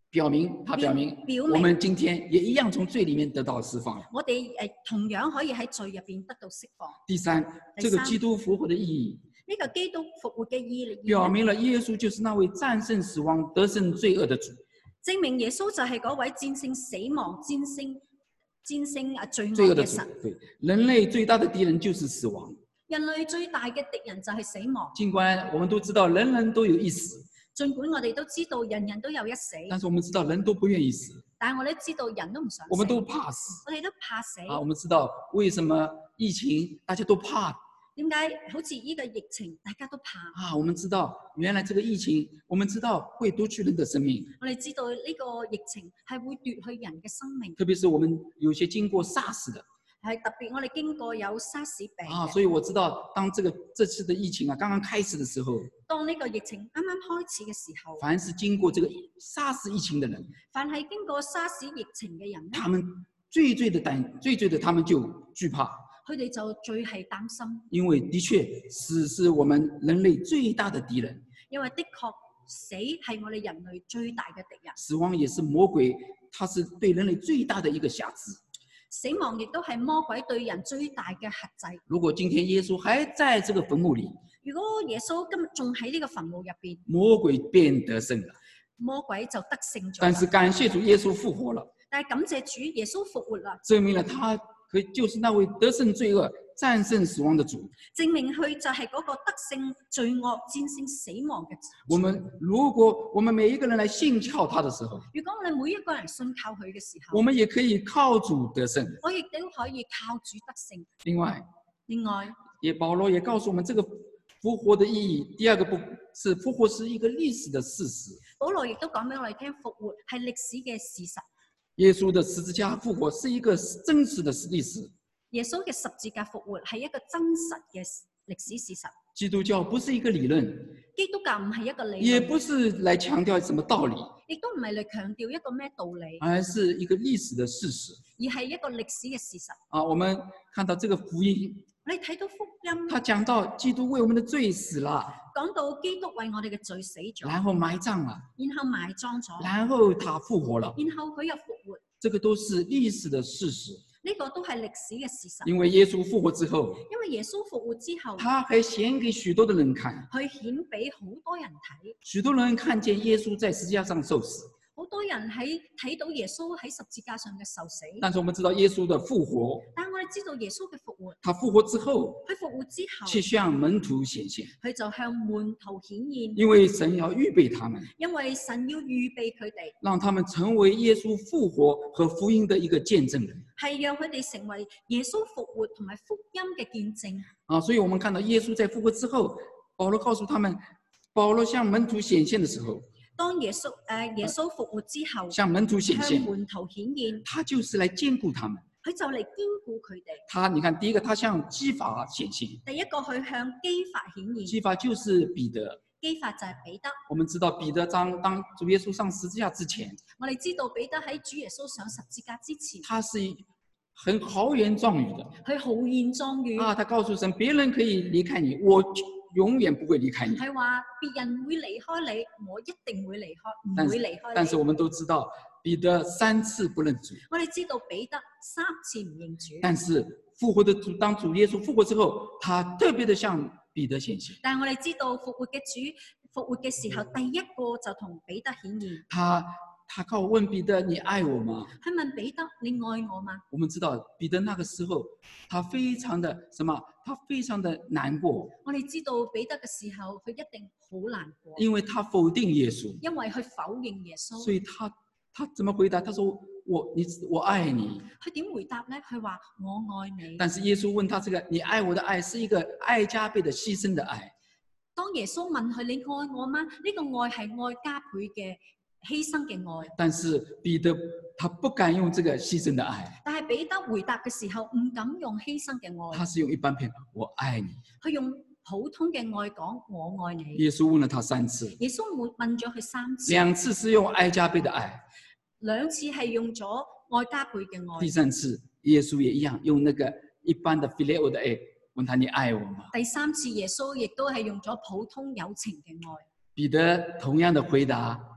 表明他表明， 表明我們今天也一樣從罪裡面得到釋放了。 我哋誒同樣可以喺罪入邊得到釋放。 第三， 第三這個基督復活的意義， 呢個基督復活嘅意義， 表明了耶穌就是那位戰勝死亡、得勝罪惡的主。 證明耶穌就係嗰位戰勝死亡、戰勝戰勝啊罪罪惡的主。 惡嘅神。 對，人類最大的敵人就是死亡。 人類最大嘅敵人就係死亡。 儘管我們都知道人人都有一死， 儘管我哋都知道人人都有一死， 但是我們知道人都不願意死， 但係我哋都知道人都唔想死， 我們都怕死。 我哋都怕死。 啊，我們知道為什麼疫情大家都怕。 點解好似呢個疫情大家都怕？ 啊，我們知道原來這個疫情，我們知道會奪去人的生命。 我哋知道呢個疫情係會奪去人嘅生命， 特別是我們有些經過 SARS 的， 係特別我哋經過有沙士病啊，所以我知道當這個這次的疫情啊剛剛開始的時候， 當呢個疫情啱啱開始嘅時候， 凡是經過這個 SARS 疫情的人， 凡係經過沙士疫情嘅人咧， 他們最最的擔，最最的他們就懼怕。 佢哋就最係擔心， 因為的確死是我們人類最大的敵人， 因為的確死係我哋人類最大嘅敵人， 死亡也是魔鬼，它是對人類最大的一個轄制。 死亡亦都係魔鬼對人最大嘅轄制。 如果今天耶穌還在這個墳墓裡， 如果耶穌今日仲喺呢個墳墓入邊， 魔鬼便得勝了， 魔鬼就得勝咗。 但是感謝主，耶穌復活了， 但係感謝主，耶穌復活啦， 證明了他可以就是那位得勝罪惡、戰勝死亡的主。 證明佢就係嗰個得勝罪惡、戰勝死亡嘅主。 我們如果我們每一個人來信靠他的時候， 如果我哋每一個人信靠佢嘅時候， 我們也可以靠主得勝。 我亦都可以靠主得勝。 另外， 另外， 也保羅也告訴我們，這個復活的意義，第二個部分是復活是一個歷史的事實。 保羅亦都講俾我哋聽，復活係歷史嘅事實。 耶穌的十字架復活是一個真實的歷史。 耶穌嘅十字架復活係一個真實嘅歷史事實。 基督教不是一個理論， 基督教唔係一個理論， 也不是來強調什麼道理， 亦都唔係嚟強調一個咩道理， 而是一個歷史的事實。 而係一個歷史嘅事實。 啊，我們看到這個福音， 你睇到福音， 他講到基督為我們的罪死了， 講到基督為我哋嘅罪死咗， 然後埋葬了， 然後埋葬咗， 然後他復活了， 然後佢又復活， 這個都是歷史的事實。 呢個都係歷史嘅事實。 因為耶穌復活之後， 因為耶穌復活之後， 他還顯給許多的人看， 佢顯俾好多人睇， 許多人看見耶穌在十字架上受死。 好多人喺睇到耶穌喺十字架上嘅受死。 但是我們知道耶穌的復活， 但我哋知道耶穌嘅復活， 他復活之後， 佢復活之後， 去向門徒顯現， 佢就向門徒顯現， 因為神要預備他們， 因為神要預備佢哋， 讓他們成為耶穌復活和福音的一個見證人， 係讓佢哋成為耶穌復活同埋福音嘅見證。 啊，所以我們看到耶穌在復活之後，保羅告訴他們，保羅向門徒顯現的時候， 當耶穌誒耶穌復活之後， 向門徒顯現， 向門徒顯現， 他就是來堅固他們。 佢就嚟堅固佢哋。 他，你看，第一個他向基法顯現， 第一個佢向基法顯現， 基法就是彼得。 基法就係彼得。 我們知道彼得當當主耶穌上十字架之前， 我哋知道彼得喺主耶穌上十字架之前， 他是很豪言壯語的， 佢豪言壯語啊，他告訴神，別人可以離開你，我永遠不會離開你。 係話別人會離開你，我一定會離開，唔會離開你。 但是我們都知道彼得三次不認主。 我哋知道彼得三次唔認主。 但是復活的主，當主耶穌復活之後，他特別的向彼得顯現。 但係我哋知道復活嘅主復活嘅時候，第一個就同彼得顯現。 他他靠問彼得：你愛我嗎？ 佢問彼得：你愛我嗎？ 我們知道彼得那個時候，他非常的什麼？他非常的難過。 我哋知道彼得嘅時候，佢一定好難過， 因為他否定耶穌。 因為佢否認耶穌。 所以他他怎麼回答？他說：我你我愛你。 佢點回答呢？佢話我愛你。 但是耶穌問他：這個你愛我的愛是一個愛加倍的犧牲的愛。 當耶穌問佢：你愛我嗎？呢、這個愛係愛加倍嘅犧牲嘅愛。 但是彼得他不敢用這個犧牲的愛。 但係彼得回答嘅時候唔敢用犧牲嘅愛。 他是用一般片，我愛你。 佢用普通嘅愛講我愛你。 耶穌問了他三次。 耶穌問咗佢三次。 兩次是用愛加倍的愛。 兩次係用咗愛加倍嘅愛。 第三次耶穌也一樣用那個一般的 phileo 的愛問他：你愛我嗎？ 第三次耶穌亦都係用咗普通友情嘅愛。 彼得同樣的回答：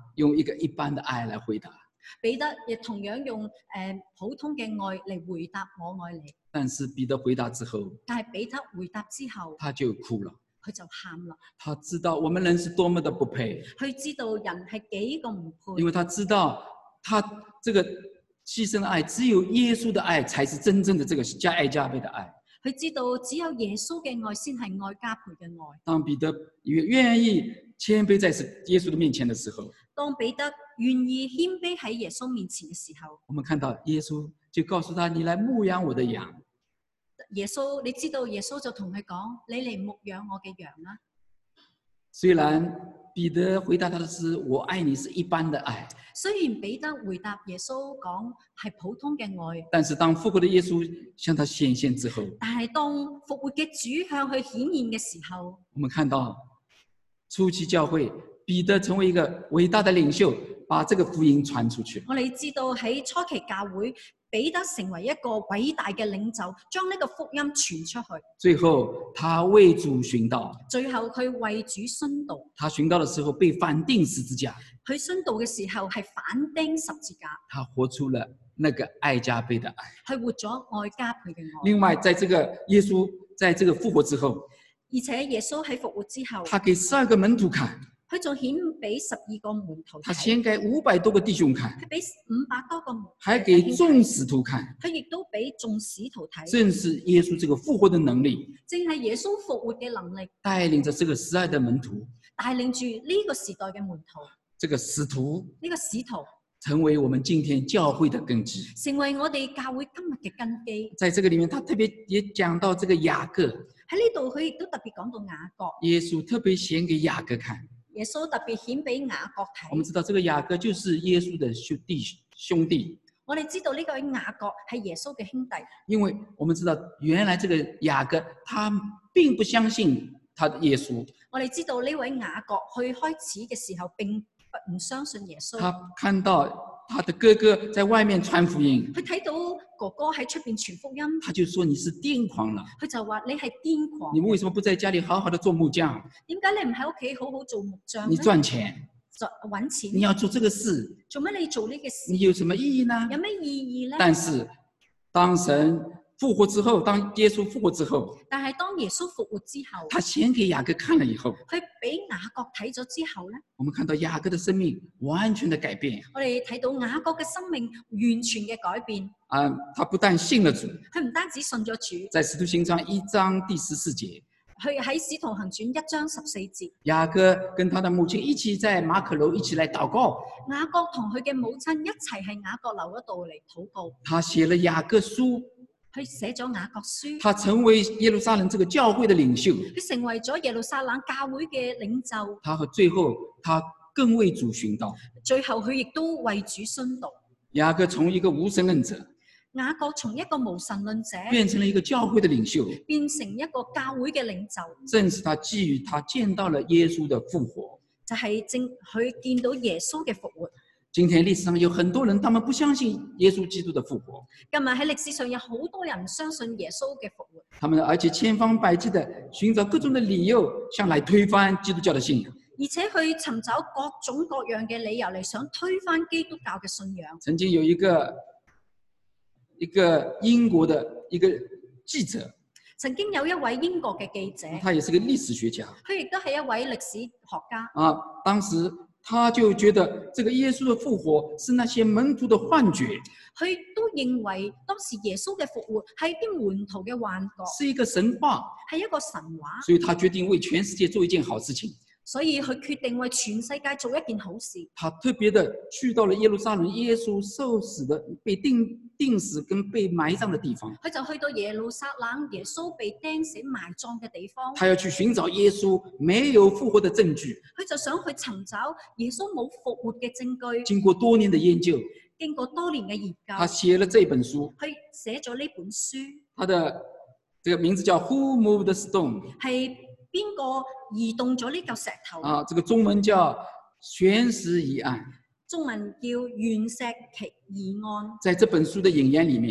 用一个一般的愛來回答。 彼得亦同樣用誒、呃、普通嘅愛嚟回答我愛你。 但是彼得回答之後， 但係彼得回答之後， 他就哭了。 佢就喊啦。 他知道我們人是多麼的不配。 佢知道人係幾個唔配。 因為他知道他這個犧牲的愛，只有耶穌的愛才是真正的這個加愛加倍的愛。 佢知道只有耶穌嘅愛先係愛加倍嘅愛。 當彼得願意謙卑在耶穌的面前的時候， 當彼得願意謙卑喺耶穌面前嘅時候， 我們看到耶穌就告訴他：你來牧養我的羊。 耶穌，你知道耶穌就同佢講：你嚟牧養我嘅羊啦。 雖然彼得回答他的是我愛你是一般的愛， 雖然彼得回答耶穌講係普通嘅愛， 但是當復活的耶穌向他顯現之後， 但係當復活嘅主向佢顯現嘅時候， 我們看到初期教會彼得成為一個偉大的領袖，把這個福音傳出去。 我哋知道喺初期教會，彼得成為一個偉大嘅領袖，將呢個福音傳出去。 最後他為主殉道， 最後佢為主殉道。 他殉道的時候被反釘十字架， 佢殉道嘅時候係反釘十字架。 他活出了那個愛加倍的愛， 佢活咗愛加倍嘅愛。 另外，在這個耶穌在這個復活之後， 而且耶穌喺復活之後， 他給十二個門徒看， 佢仲顯俾十二個門徒睇， 他先給五百多個弟兄看， 佢俾五百多個門徒， 還給眾使徒看， 佢亦都俾眾使徒睇。 正是耶穌這個復活的能力， 正係耶穌復活嘅能力， 帶領着這個十二的門徒， 帶領住呢個時代嘅門徒， 這個使徒， 呢個使徒成為我們今天教會的根基， 成為我哋教會今日嘅根基。 在這個裡面，他特別也講到這個雅各， 喺呢度佢亦都特別講到雅各， 耶穌特別顯給雅各看。 耶穌特別顯俾雅各睇。 我們知道這個雅各就是耶穌的兄弟兄弟。 我哋知道呢個雅各係耶穌嘅兄弟， 因為我們知道原來這個雅各他並不相信他的耶穌。 我哋知道呢位雅各去開始嘅時候並不唔相信耶穌。 他看到他的哥哥在外面傳福音， 佢睇到哥哥喺出邊傳福音， 他就說你是癲狂了。 佢就話你係癲狂。 你為什麼不在家裡好好的做木匠？ 點解你唔喺屋企好好做木匠？ 你賺錢， 揾錢。 你要做這個事， 做乜你做呢個事？ 你有什麼意義呢？ 有咩意義呢？ 但是當神復活之後，當耶穌復活之後， 但係當耶穌復活之後， 他顯給雅各看了以後， 佢俾雅各睇咗之後咧， 我們看到雅各的生命完全的改變。 我哋睇到雅各嘅生命完全嘅改變。 啊，他不但信了主， 佢唔單止信咗主， 在使徒行傳一章第十四節， 佢喺使徒行傳一章十四節， 雅各跟他的母親一起在馬可樓一起來禱告。 雅各同佢嘅母親一齊喺雅各樓嗰度嚟禱告。 他寫了雅各書， 佢寫咗雅各書， 他成為耶路撒冷這個教會的領袖， 佢成為咗耶路撒冷教會嘅領袖。 他和最後他更為主殉道， 最後佢亦都為主殉道。 雅各從一個無神論者， 雅各從一個無神論者變成了一個教會的領袖， 變成一個教會嘅領袖。 正是他基於他見到了耶穌的復活， 就係正佢見到耶穌嘅復活。 今天歷史上有很多人，他們不相信耶穌基督的復活。 今日喺歷史上有好多人唔相信耶穌嘅復活， 他們而且千方百計地尋找各種的理由，想來推翻基督教的信仰。 而且去尋找各種各樣嘅理由嚟想推翻基督教嘅信仰。 曾經有一個一個英國的一個記者， 曾經有一位英國嘅記者， 他也是個歷史學家， 佢亦都係一位歷史學家。 啊，當時他就覺得這個耶穌的復活是那些門徒的幻覺， 佢都認為當時耶穌嘅復活係啲門徒嘅幻覺， 是一個神話， 係一個神話。 所以他決定為全世界做一件好事情。 所以佢決定為全世界做一件好事。 他特別的去到了耶路撒冷，耶穌受死的、被釘釘死跟被埋葬的地方。 佢就去到耶路撒冷，耶穌被釘死埋葬嘅地方。 他要去尋找耶穌沒有復活的證據。 佢就想去尋找耶穌冇復活嘅證據。 經過多年的研究， 經過多年嘅研究， 他寫了這本書。 佢寫咗呢本書。 他的這個名字叫 Who Moved the Stone？ 係邊個移動咗呢嚿石頭？ 啊，這個中文叫懸石疑案。 中文叫懸石奇疑案。 在這本書的引言裡面，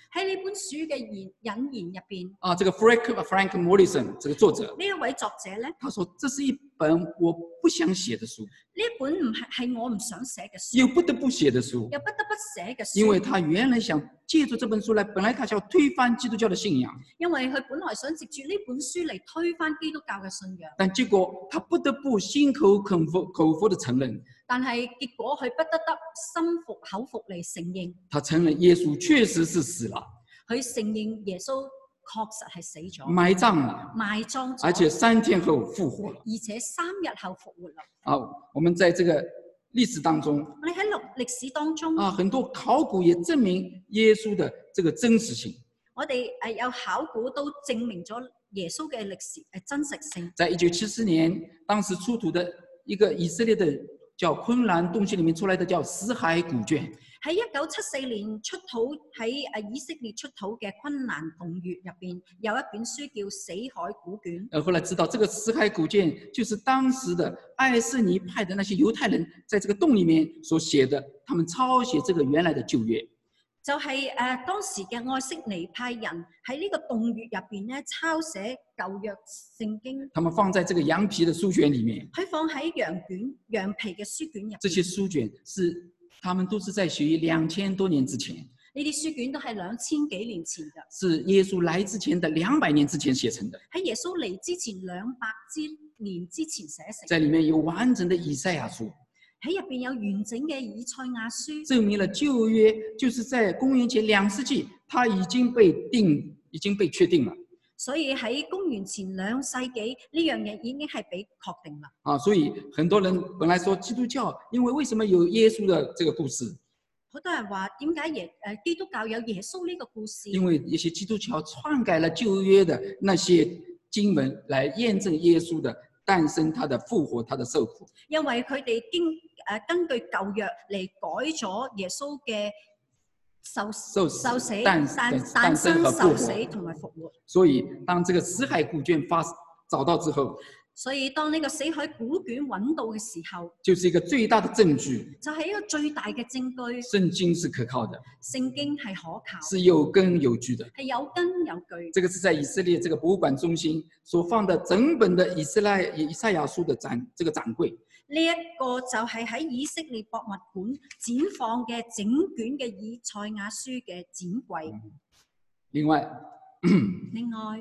喺呢本書嘅引引言入邊， 啊，这个 Frank Frank Morrison 这个作者， 呢一位作者咧， 他说这是一本我不想写的书， 呢一本唔係係我唔想寫嘅書， 又不得不写的书， 又不得不寫嘅書， 因为他原来想借助这本书来，本来他想要推翻基督教的信仰， 因為佢本來想藉住呢本書嚟推翻基督教嘅信仰， 但结果他不得不心口口服口服的承认， 但係結果佢不得得心服口服嚟承認， 他承认耶稣确实是死了， 佢承認耶穌確實係死咗， 埋葬了， 埋葬咗， 而且三天后复活了。 而且三日後復活啦。 啊，我们在这个历史当中我哋喺歷歷史當中， 啊，很多考古也证明耶稣的这个真实性。 我哋誒有考古都證明咗耶穌嘅歷史誒真實性。 在一九七四年，當時出土的一個以色列的叫昆蘭洞穴裡面出來的叫死海古卷。 喺一九七四年出土喺誒以色列出土嘅昆蘭洞穴入邊，有一本書叫《死海古卷》。 呃，後來知道這個死海古卷就是當時的愛色尼派的那些猶太人在這個洞裡面所寫的，他們抄寫這個原來的舊約。 就係、是、誒、呃、當時嘅愛色尼派人喺呢個洞穴入邊咧抄寫舊約聖經。 他們放在這個羊皮的書卷裡面。 佢放喺羊卷、羊皮嘅書卷入邊。 這些書卷是，他們都是在寫於兩千多年之前。 呢啲書卷都係兩千幾年前嘅。 是耶穌來之前的兩百年之前寫成的。 喺耶穌嚟之前兩百之年之前寫成。 在裡面有完整的以賽亞書。 喺入邊有完整嘅以賽亞書， 證明了舊約就是在公元前兩世紀，它已經被定，已經被確定了。 所以喺公元前兩世紀呢樣嘢已經係被確定啦。 啊，所以很多人本來說基督教，因為為什麼有耶穌的這個故事？ 好多人話點解耶誒基督教有耶穌呢個故事？ 因為一些基督教篡改了舊約的那些經文，來驗證耶穌的誕生、他的復活、他的受苦。 因為佢哋經誒根據舊約嚟改咗耶穌嘅受受受死、誕誕生、受死同埋復活。 所以當這個死海古卷發找到之後， 所以當呢個死海古卷揾到嘅時候， 就是一個最大的證據， 就係、是、一個最大嘅證據。 聖經是可靠的， 聖經係可靠， 是有根有據的， 係有根有據。 這個是在以色列這個博物館中心所放的整本的以色列以賽亞書的展，這個展櫃。 呢、這、一個就係喺以色列博物館展放嘅整卷嘅以賽亞書嘅展櫃。 另外， 另外，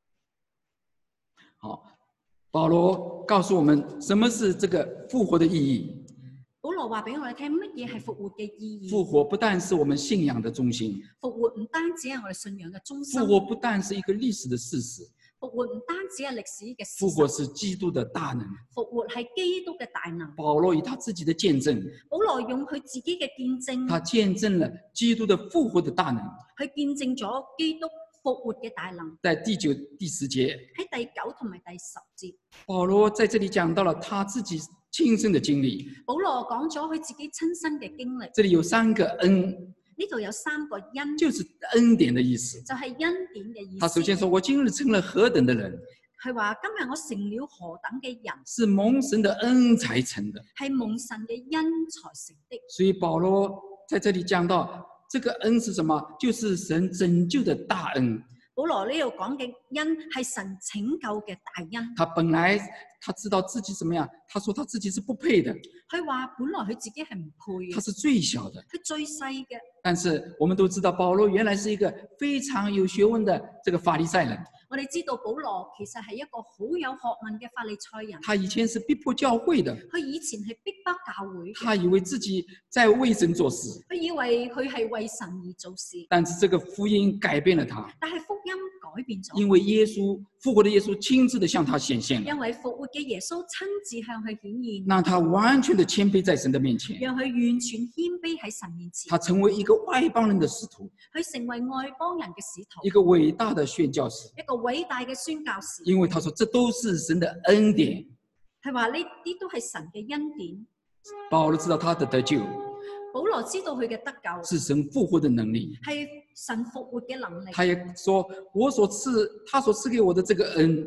好。保羅告訴我們什麼是這個復活的意義。 保羅話俾我哋聽乜嘢係復活嘅意義。 復活不但是我們信仰的中心。 復活唔單止係我哋信仰嘅中心。 復活不但是一個歷史的事實。 復活唔單止係歷史嘅事實。 復活是基督的大能。 復活係基督嘅大能。 保羅以他自己的見證。 保羅用佢自己嘅見證。 他見證了基督的復活的大能。 佢見證咗基督復活嘅大能。 在第九、第十節。 喺第九同埋第十節。 保羅在這裡講到了他自己親身的經歷。 保羅講咗佢自己親身嘅經歷。 這裡有三個恩。 呢度有三個恩。 就是恩典的意思。 就係、是、恩典嘅意思。 他首先說：我今日成了何等的人。 佢話今日我成了何等嘅人。 是蒙神的恩才成的。 係蒙神嘅恩才成的。 所以保羅在這裡講到。這個恩是什麼？就是神拯救的大恩。 保羅呢度講嘅恩係神拯救嘅大恩。 他本來他知道自己怎麼樣，他說他自己是不配的。 佢話本來佢自己係唔配嘅。 他是最小的。 佢最細嘅。 但是我們都知道，保羅原來是一個非常有學問的這個法利賽人。 我哋知道保羅其實係一個好有學問嘅法利賽人。 他以前是逼迫教會的。 佢以前係逼迫教會。 他以為自己在為神做事。 佢以為佢係為神而做事。 但是這個福音改變了他。 但係福音改變咗。 因為耶穌復活的耶穌親自的向他顯現了。 因為復活嘅耶穌親自向佢顯現。 讓他完全的謙卑在神的面前。 讓佢完全謙卑喺神面前。 他成為一個外邦人的使徒。 佢成為外邦人嘅使徒。 一個偉大的宣教士。 一個偉大嘅宣教士。 因為他說這都是神的恩典。 係話呢啲都係神嘅恩典。 保羅知道他的得救。 保羅知道佢嘅得救。 是神復活的能力。 係神復活嘅能力。 他也說我所賜他所賜給我的這個恩。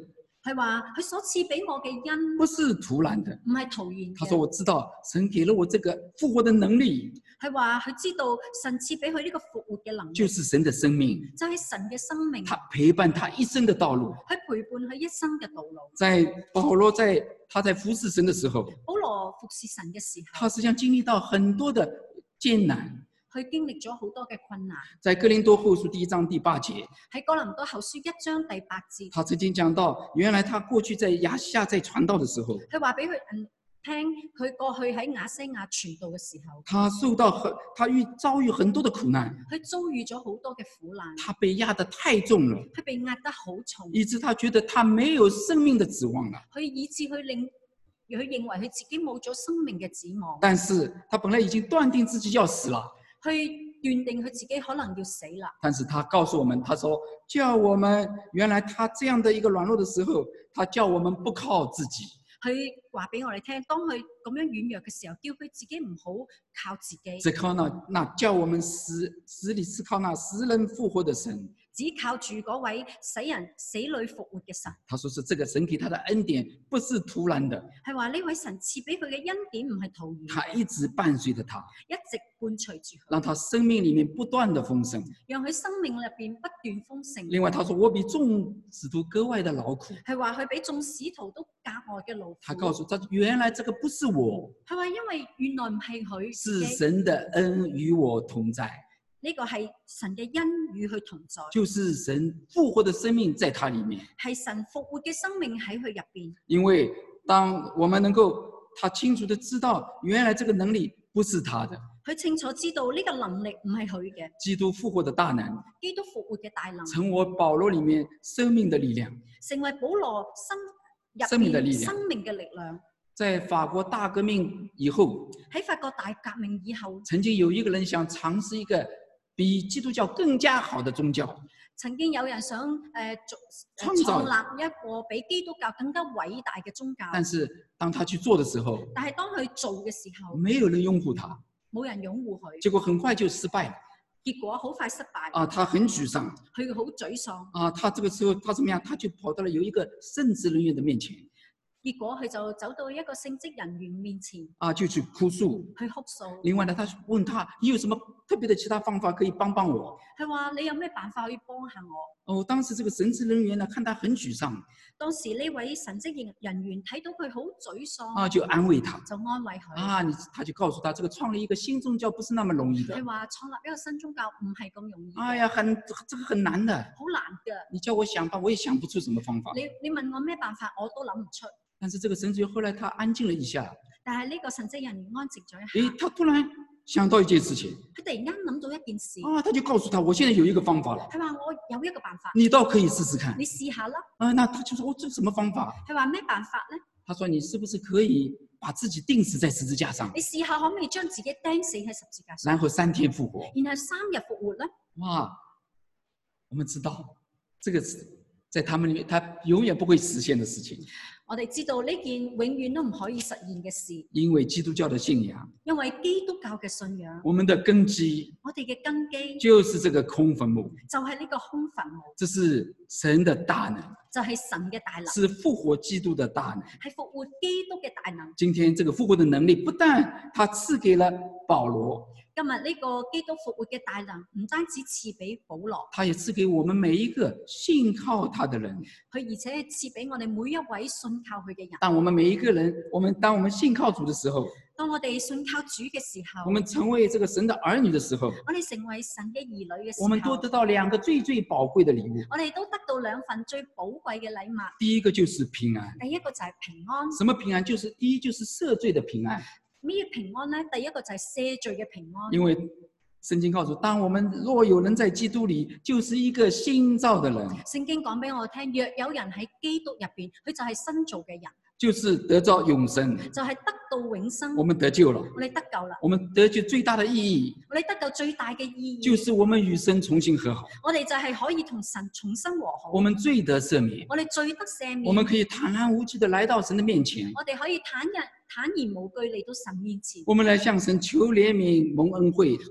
係話佢所賜俾我嘅恩， 不是突然的。 唔係徒然嘅。 他說我知道神給了我這個復活的能力， 係話佢知道神賜俾佢呢個復活嘅能力， 就是神的生命， 就係神嘅生命， 他陪伴他一生的道路。 佢陪伴佢一生嘅道路。 在保羅在他在服侍神的時候， 保羅服侍神嘅時候， 他實際上經歷到很多的艱難。 佢經歷咗好多嘅困難。 在哥林多後書第一章第八節， 喺哥林多後書一章第八節， 他曾經講到，原來他過去在亞西亞在傳道的時候， 佢話俾佢聽，佢過去喺亞西亞傳道嘅時候， 他受到很，他遇遭遇很多的苦難， 佢遭遇咗好多嘅苦難， 他被壓得太重了， 佢被壓得好重， 以致他覺得他沒有生命的指望了。 佢以致佢令佢認為佢自己冇咗生命嘅指望。 但是他本來已經斷定自己要死了。 去斷定佢自己可能要死啦， 但是他告訴我們，他說叫我們原來他這樣的一個軟弱的時候，他叫我們不靠自己。 佢話俾我哋聽，當佢咁樣軟弱嘅時候，叫佢自己唔好靠自己， 只靠那那叫我們死死裏是靠那死人復活的神。 只靠住嗰位使人死裏復活嘅神。 他說是這個神給他的恩典不是突然的， 係話呢位神賜俾佢嘅恩典唔係徒然， 他一直伴隨着他， 一直伴隨住佢， 讓他生命裏面不斷的豐盛， 讓佢生命入邊不斷豐盛。 另外他說我比眾使徒格外的勞苦， 係話佢比眾使徒都格外嘅勞苦。 他告訴他原來這個不是我， 係話因為原來唔係佢， 是神的恩與我同在。 呢個係神嘅恩與佢同在， 就是神復活的生命在他裏面， 係神復活嘅生命喺佢入邊。 因為當我們能夠，他清楚的知道，原來這個能力不是他的， 佢清楚知道呢個能力唔係佢嘅。 基督復活的大能， 基督復活嘅大能， 成為保羅裏面生命的力量， 成為保羅生入生命的力量， 生命嘅力量。 在法國大革命以後， 喺法國大革命以後， 曾經有一個人想嘗試一個比基督教更加好的宗教。 曾經有人想誒、呃、創立一個比基督教更加偉大嘅宗教。 但是當他去做的時候， 但係當佢做嘅時候， 沒有人擁護他， 冇人擁護佢， 結果很快就失敗了。 結果好快失敗。 啊，他很沮喪。 佢好沮喪。 啊，他這個時候他怎麼樣？他就跑到了有一個聖職人員的面前。 結果佢就走到一個聖職人員面前， 啊，就去哭訴， 去哭訴。 另外呢，他問他，你有什麼特別的其他方法可以幫幫我？ 佢話你有咩辦法可以幫下我？ 哦，當時這個神職人員呢，看他很沮喪， 當時呢位神職人員睇到佢好沮喪， 啊，就安慰他， 就安慰佢。 啊，你他就告訴他，這個創立一個新宗教不是那麼容易的。 佢話創立一個新宗教唔係咁容易。 哎呀，很，這個很難的， 好難㗎。 你叫我想辦，我也想不出什麼方法。 你你問我咩辦法，我都諗唔出。 但是這個神職人員後來他安靜了一下， 但係呢個神職人員安靜咗一下，誒，他突然想到一件事情， 佢突然間諗到一件事， 啊，他就告訴他，我現在有一個方法了。 佢話我有一個辦法， 你倒可以試試看。 你試下啦。 啊，那他就說，我這什麼方法？ 佢話咩辦法咧？ 他說你是不是可以把自己釘死在十字架上？ 你試下可唔可以將自己釘死喺十字架上， 然後三天復活？ 然後三日復活咧？ 哇，我們知道，這個是在他們裏面，他永遠不會實現的事情。 我哋知道呢件永遠都唔可以實現嘅事， 因為基督教的信仰， 因為基督教嘅信仰， 我們的根基， 我哋嘅根基就是這個空墳墓， 就係呢個空墳墓， 這是神的大能， 就係神嘅大能， 是復活基督的大能， 係復活基督嘅大能。 今天這個復活的能力，不但他賜給了保羅， 今日呢個基督復活嘅大能唔單止賜俾保羅， 他也賜給我們每一個信靠他的人。 佢而且賜俾我哋每一位信靠佢嘅人。 當我們每一個人，我們當我們信靠主的時候， 當我哋信靠主嘅時候， 我們成為這個神的兒女的時候， 我哋成為神嘅兒女嘅時候， 我們都得到兩個最最寶貴的禮物。 我哋都得到兩份最寶貴嘅禮物。 第一個就是平安， 第一個就係平安。 什麼平安？就是第一就是赦罪的平安。 咩平安呢？第一個就係赦罪嘅平安。 因為聖經告訴，當我們若有人在基督裏，就是一個新造的人。 聖經講俾我聽，若有人喺基督入邊，佢就係新造嘅人， 就是得到永生， 就係得到永生。 我們得救了， 我哋得救啦。 我們得救最大的意義， 我哋得救最大嘅意義， 就是我們與神重新和好。 我哋就係可以同神重新和好。 我們罪得赦免， 我哋罪得赦免， 我們可以坦然無懼地來到神的面前。 我哋可以坦然坦然無懼嚟到神面前。 我們來向神求憐憫蒙恩惠。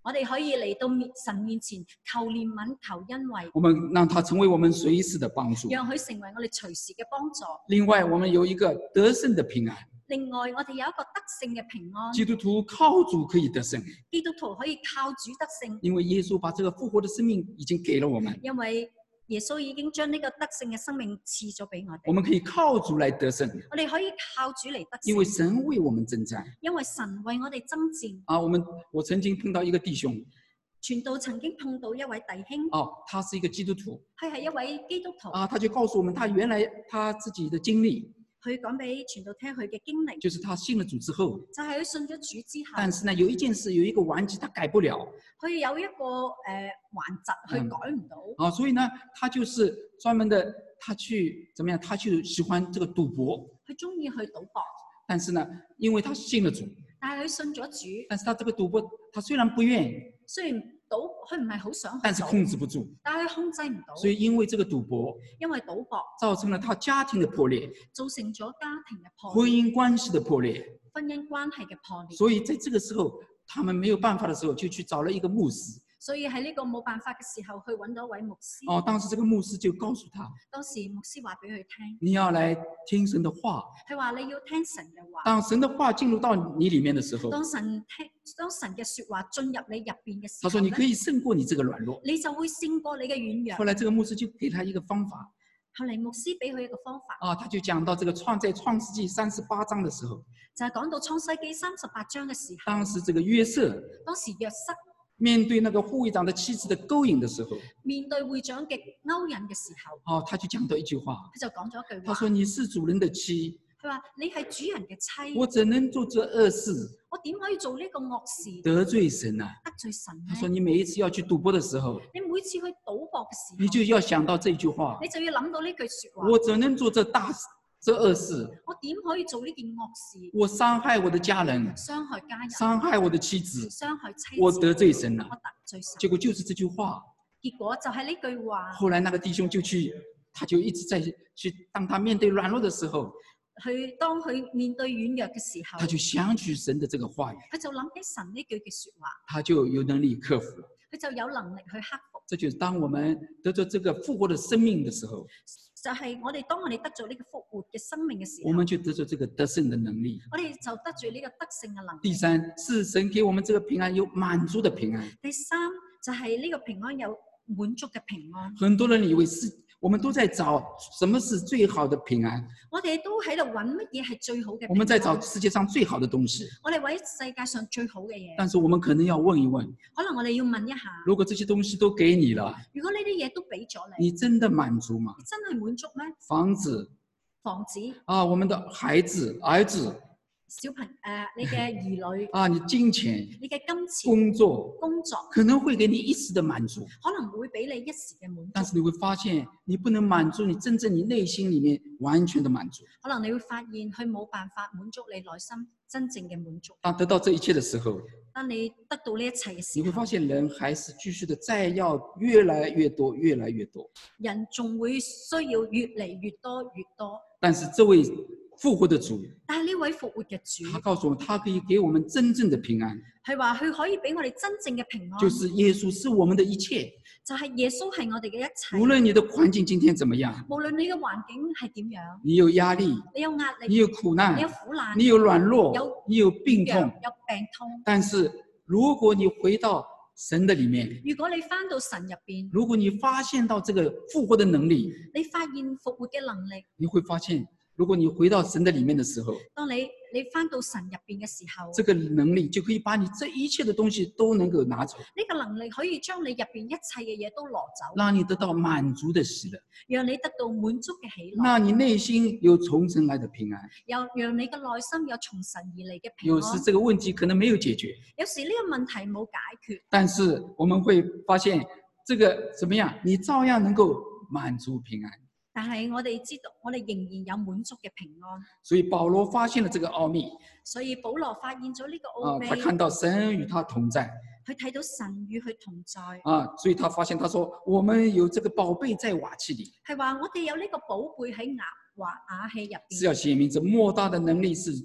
我哋可以嚟到面神面前求憐憫、求恩惠， 我们让他成为我们随時的幫助。 讓佢成為我哋隨時嘅幫助。 另外，我们有一個得勝的平安。 另外，我哋有一個得勝嘅平安。 基督徒靠主可以得勝， 基督徒可以靠主得勝， 因為耶穌把這個復活的生命已經給了我們。 因為耶穌已經將呢個得勝嘅生命賜咗俾我哋。 我們可以靠主來得勝， 我哋可以靠主嚟得勝， 因為神為我們征戰。 因為神為我哋征戰。 啊，我們我曾經碰到一個弟兄， 傳道曾經碰到一位弟兄， 哦，他是一個基督徒， 佢係一位基督徒。 啊，他就告訴我們他原來他自己的經歷。 佢講俾傳道聽佢嘅經歷， 就是他信了主之後， 就係佢信咗主之後。 但是呢，有一件事，有一個頑疾，他改不了。 佢有一個誒頑疾，佢改唔到。 啊，所以呢，他就是專門的，他去怎麼樣？他去喜歡這個賭博。 佢中意去賭博。 但是呢，因為他信了主， 但係佢信咗主。 但是他這個賭博，他雖然不願意， 雖然賭，佢唔係好想， 但是控制不住。 但係佢控制唔到。 所以因為這個賭博， 因為賭博造成了他家庭的破裂， 造成咗家庭嘅破裂， 婚姻關係的破裂， 婚姻關係嘅破裂。 所以在這個時候，他們沒有辦法的時候，就去找了一個牧師。 所以喺呢個冇辦法嘅時候，去揾到一位牧師。 哦，當時這個牧師就告訴他， 當時牧師話俾佢聽， 你要來聽神的話。 佢話你要聽神嘅話。 當神的話進入到你裡面的時候， 當神聽，當神嘅說話進入你入邊嘅時候， 他說你可以勝過你這個軟弱， 你就會勝過你嘅軟弱。 後來這個牧師就給他一個方法。 後嚟牧師俾佢一個方法。 啊，他就講到這個創在創世紀三十八章的時候， 就係講到創世紀三十八章嘅時候。 當時這個約瑟， 當時約瑟面對那個護衛長的妻子的勾引的時候， 面對會長嘅勾引嘅時候， 哦，他就講到一句話， 佢就講咗一句話， 他說你是主人的妻， 佢話你係主人嘅妻， 我怎能做這惡事？ 我點可以做呢個惡事？ 得罪神啊！ 得罪神。 他說你每一次要去賭博的時候， 你每次去賭博嘅時候， 你就要想到這句話， 你就要諗到呢句說話， 我怎能做這大事？這惡事， 我點可以做呢件惡事？ 我傷害我的家人， 傷害家人， 傷害我的妻子， 傷害妻子， 我得罪神了。 我得罪神。 結果就是這句話。 結果就係呢句話。 後來那個弟兄就去，他就一直在去，當他面對軟弱的時候， 佢當佢面對軟弱嘅時候， 他就想起神的這個話語， 佢就諗起神呢句嘅說話， 他就有能力克服， 佢就有能力去克服。 這就是當我們得着這個復活的生命的時候， 就係我哋當我哋得咗呢個復活嘅生命嘅時候， 我們就得着這個得勝的能力。 我哋就得住呢個得勝嘅能力。 第三，是神給我們這個平安有滿足的平安。 第三就係呢個平安有滿足嘅平安。 很多人以為是，我們都在找什麼是最好的平安。 我哋都喺度揾乜嘢係最好嘅平安。 我們在找世界上最好的東西。 我哋揾世界上最好嘅嘢。 但是我們可能要問一問， 可能我哋要問一下， 如果這些東西都給你了， 如果呢啲嘢都俾咗你， 你真的滿足嗎？ 你真係滿足咩？ 房子、 房子啊，我們的孩子、兒子。 小朋誒、呃，你嘅兒女啊，你金錢， 你嘅金錢， 工作， 工作可能會給你一時的滿足， 可能會俾你一時嘅滿足， 但是你會發現，你不能滿足你真正你內心裏面完全的滿足。 可能你會發現，佢冇辦法滿足你內心真正嘅滿足。 當得到這一切的時候， 當你得到呢一切嘅時候， 你會發現人還是繼續的再要越來越多，越來越多。 人仲會需要越嚟越多，越多。 但是這位復活的主， 但係呢位復活嘅主， 他告訴我們，他可以給我們真正的平安。 係話佢可以俾我哋真正嘅平安， 就是耶穌是我們的一切。 就係耶穌係我哋嘅一切。 無論你的環境今天怎麼樣， 無論你嘅環境係點樣， 你有壓力， 你有壓力， 你有苦難， 你有苦難， 你有軟弱， 有你有病痛， 有病痛。 但是如果你回到神的裡面， 如果你返到神入邊， 如果你發現到這個復活的能力， 你發現復活嘅能力， 你會發現，如果你回到神的裡面的時候， 當你你返到神入邊嘅時候， 這個能力就可以把你這一切的東西都能夠拿走。 呢個能力可以將你入邊一切嘅嘢都攞走， 讓你得到滿足的喜樂， 讓你得到滿足嘅喜樂， 讓你內心有從神來的平安， 又讓你嘅內心有從神而嚟嘅平安。 有時這個問題可能沒有解決， 有時呢個問題冇解決， 但是我們會發現這個怎麼樣，你照樣能夠滿足平安。 但係我哋知道，我哋仍然有滿足嘅平安。 所以保羅發現了這個奧秘。 所以保羅發現咗呢個奧秘。 啊，他看到神與他同在。 佢睇到神與佢同在。 啊，所以他發現，他說：我們有這個寶貝在瓦器裏。 係話我哋有呢個寶貝喺瓦瓦瓦器入邊。 是要顯明這莫大的能力是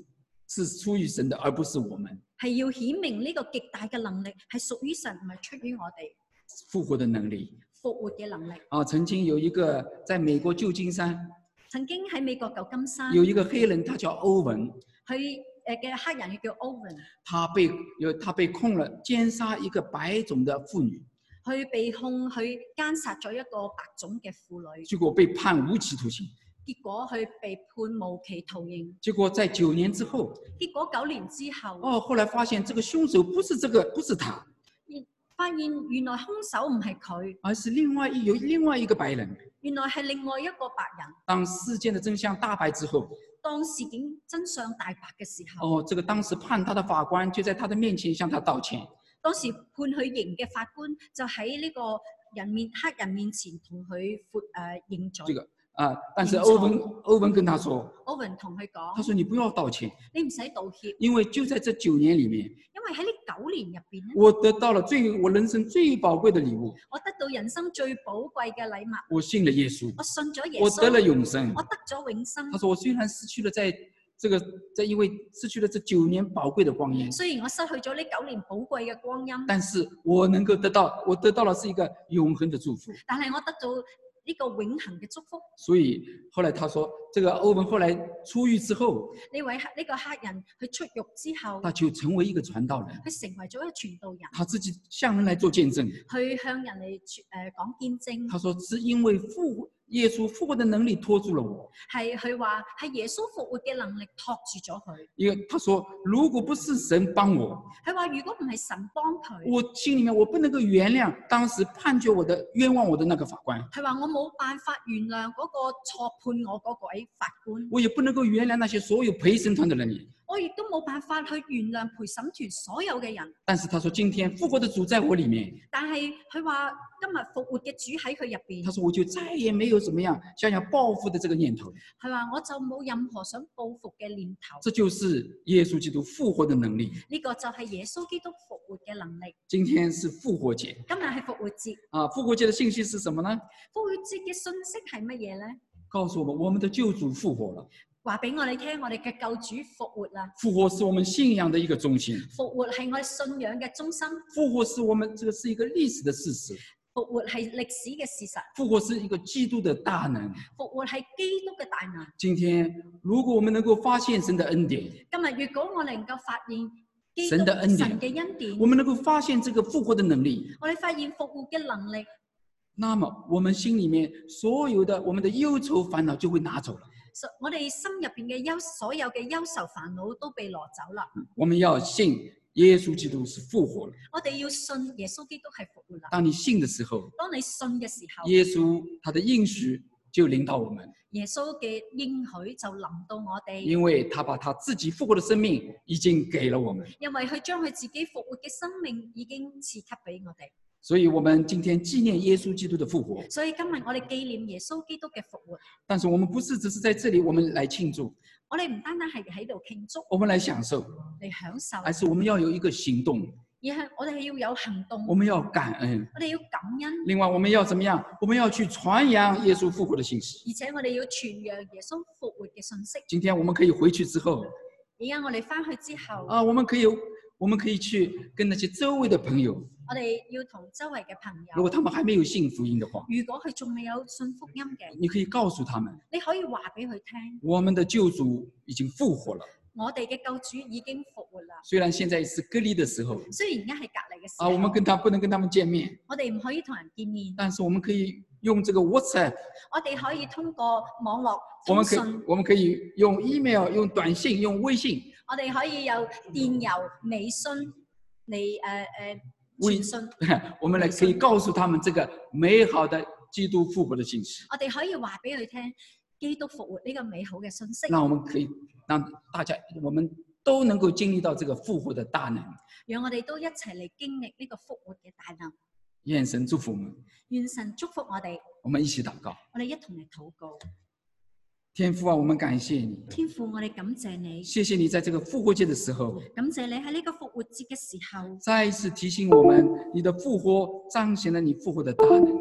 是出於神的，而不是我們。 係要顯明呢個極大嘅能力係屬於神，唔係出於我哋。 復活的能力。 復活嘅能力。 啊，曾經有一個在美國舊金山， 曾經喺美國舊金山有一個黑人，他叫歐文。 佢誒嘅黑人叫 Owen。 他被有他被控了姦殺一個白種的婦女。 佢被控佢姦殺咗一個白種嘅婦女。 結果被判無期徒刑。 結果佢被判無期徒刑。 結果在九年之後， 結果九年之後， 哦，後來發現這個兇手不是這個，不是他， 發現原來兇手唔係佢， 而是另外有另外一個白人。 原來係另外一個白人。 當事件的真相大白之後， 當事件真相大白嘅時候， 哦，這個當時判他的法官就在他的面前向他道歉。 當時判佢刑嘅法官就喺呢個人面黑人面前同佢闊誒認罪。這個啊！但是歐文歐文跟他說， 歐文同佢講， 他說你不要道歉， 你唔使道歉， 因為就在這九年裏面， 因為喺呢九年入邊咧， 我得到了最我人生最寶貴的禮物， 我得到人生最寶貴嘅禮物， 我信了耶穌， 我信咗耶穌， 我得了永生， 我得咗永生。 他說我雖然失去了在這個在因為失去了這九年寶貴的光陰， 雖然我失去咗呢九年寶貴嘅光陰， 但是我能夠得到，我得到了是一個永恆的祝福， 但係我得到呢個永恆嘅祝福。 所以後來他說，這個歐文後來出獄之後， 呢位呢、這個黑人佢出獄之後， 他就成為一個傳道人， 佢成為咗一個傳道人， 他自己向人來做見證， 去向人嚟誒講見證。 他說是因為復活耶穌復活的能力拖住了我， 係佢話係耶穌復活嘅能力托住咗佢。 因為他說如果不是神幫我， 佢話如果唔係神幫佢， 我心裏面我不能夠原諒當時判決我的冤枉我的那個法官。 佢話我冇辦法原諒嗰個錯判我嗰位法官， 我也不能夠原諒那些所有陪審團的人， 我亦都冇辦法去原諒陪審團所有嘅人。 但是他說今天復活的主在我裏面， 但係佢話今日復活嘅主喺佢入邊。 他說我就再也沒有怎麼樣想要報復的這個念頭。 佢話我就冇任何想報復嘅念頭。 這就是耶穌基督復活的能力。 呢個就係耶穌基督復活嘅能力。 今天是復活節。 今日係復活節。 啊，復活節的信息是什麼呢？ 復活節嘅信息係乜嘢咧？ 告訴我們，我們的救主復活了。 話俾我哋聽，我哋嘅救主復活啦！ 復活是我們信仰的一個中心。 復活係我哋信仰嘅中心。 復活是我們這個是一個歷史的事實。 復活係歷史嘅事實。 復活是一個基督的大能。 復活係基督嘅大能。 今天，如果我們能夠發現神的恩典， 今日如果我哋能夠發現基督神的恩典， 神嘅恩典， 我們能夠發現這個復活的能力， 我哋發現復活嘅能力， 那麼我們心裡面所有的我們的憂愁煩惱就會拿走了。 我哋心入邊嘅憂，所有嘅憂愁煩惱都被攞走啦。 我們要信耶穌基督是復活了。 我哋要信耶穌基督係復活啦。 當你信的時候， 當你信嘅時候， 耶穌他的應許就臨到我們。 耶穌嘅應許就臨到我哋， 因為他把他自己復活的生命已經給了我們。 因為佢將佢自己復活嘅生命已經賜給俾我哋。 所以我們今天紀念耶穌基督的復活。 所以今日我哋紀念耶穌基督嘅復活。 但是我們不是只是在這裡我們來慶祝， 我哋唔單單係喺度慶祝， 我們來享受， 嚟享受， 而是我們要有一個行動， 而係我哋係要有行動， 我們要感恩， 我哋要感恩。 另外我們要怎麼樣？我們要去傳揚耶穌復活的信息， 而且我哋要傳揚耶穌復活嘅信息。 今天我們可以回去之後， 而家我哋翻去之後， 啊，我們可以我們可以去跟那些周圍的朋友。 我哋要同周圍嘅朋友， 如果他們還沒有信福音的話， 如果佢仲未有信福音嘅， 你可以告訴他們， 你可以話俾佢聽， 我們的救主已經復活了。 我哋嘅救主已經復活啦。 雖然現在是隔離的時候， 雖然而家係隔離嘅時候， 啊，我們跟他不能跟他們見面， 我哋唔可以同人見面， 但是我們可以用這個 WhatsApp， 我哋可以通過網絡我們可以通訊， 我們可以用 email、用短信、用微信， 我哋可以有電郵、微信嚟誒誒傳信。 我們來可以告訴他們這個美好的基督復活的信息。 我哋可以話俾佢聽基督復活呢個美好嘅信息。 那我們可以讓大家，我們都能夠經歷到這個復活的大能。 讓我哋都一齊嚟經歷呢個復活嘅大能。 願神祝福我們。 願神祝福我哋。 我們一起禱告。 我哋一同嚟禱告。 天父啊，我們感謝你。 天父，我哋感謝你。 謝謝你在這個復活節的時候。 感謝你喺呢個復活節嘅時候， 再一次提醒我們，你的復活彰顯了你復活的大能。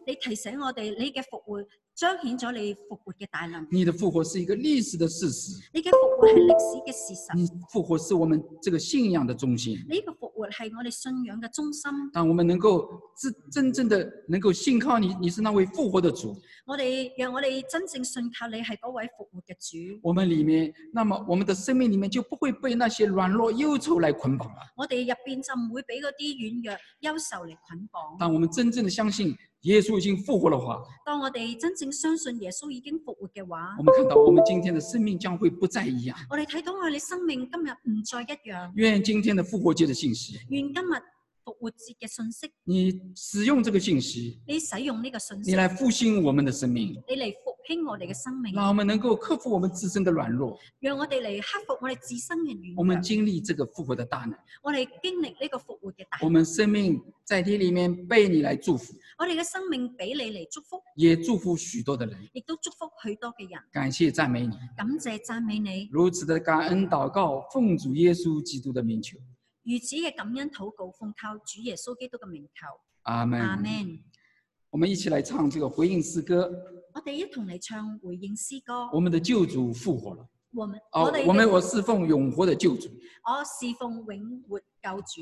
你提醒我哋，你嘅復活彰顯咗你復活嘅大能。 你的復活是一個歷史的事實。 你嘅復活係歷史嘅事實。 你復活是我們這個信仰的中心。 呢個復活係我哋信仰嘅中心。 當我們能夠真真正的能夠信靠你，你是那位復活的主。 我哋讓我哋真正信靠你係嗰位復活嘅主。 我們裏面，那麼我們的生命裏面就不會被那些軟弱憂愁來捆綁了。 我哋入邊就唔會俾嗰啲軟弱憂愁嚟捆綁。 當我們真正的相信耶穌已經復活的話， 當我哋真正相信耶穌已經復活嘅話， 我們看到我們今天的生命將會不再一樣。 我哋睇到我哋生命今日唔再一樣。 願今天的復活節的信息， 願今日復活節嘅信息， 你使用這個信息， 你使用呢個信息， 你來復興我們的生命， 你嚟復興我哋嘅生命， 讓我們能夠克服我們自身的軟弱， 讓我哋嚟克服我哋自身嘅軟弱。 我們經歷這個復活的大能， 我哋經歷呢個復活嘅大能。 我們生命在你裏面被你來祝福， 我哋嘅生命俾你嚟祝福， 也祝福許多的人， 亦都祝福許多嘅人。 感謝讚美你， 感謝讚美你， 如此的感恩禱告，奉主耶穌基督的名求。 如此嘅感恩禱告，奉靠主耶穌基督嘅名求。 阿門。 阿門。 我們一起來唱這個回應詩歌。 我哋一同嚟唱回應詩歌。 我們的救主復活了。 我們哦，我們我侍奉永活的救主。 我侍奉永活救主。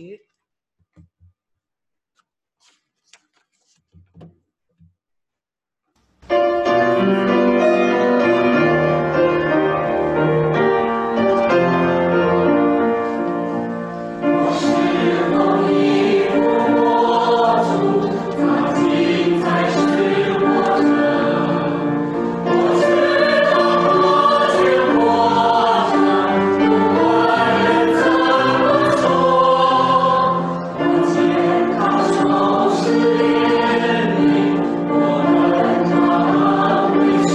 我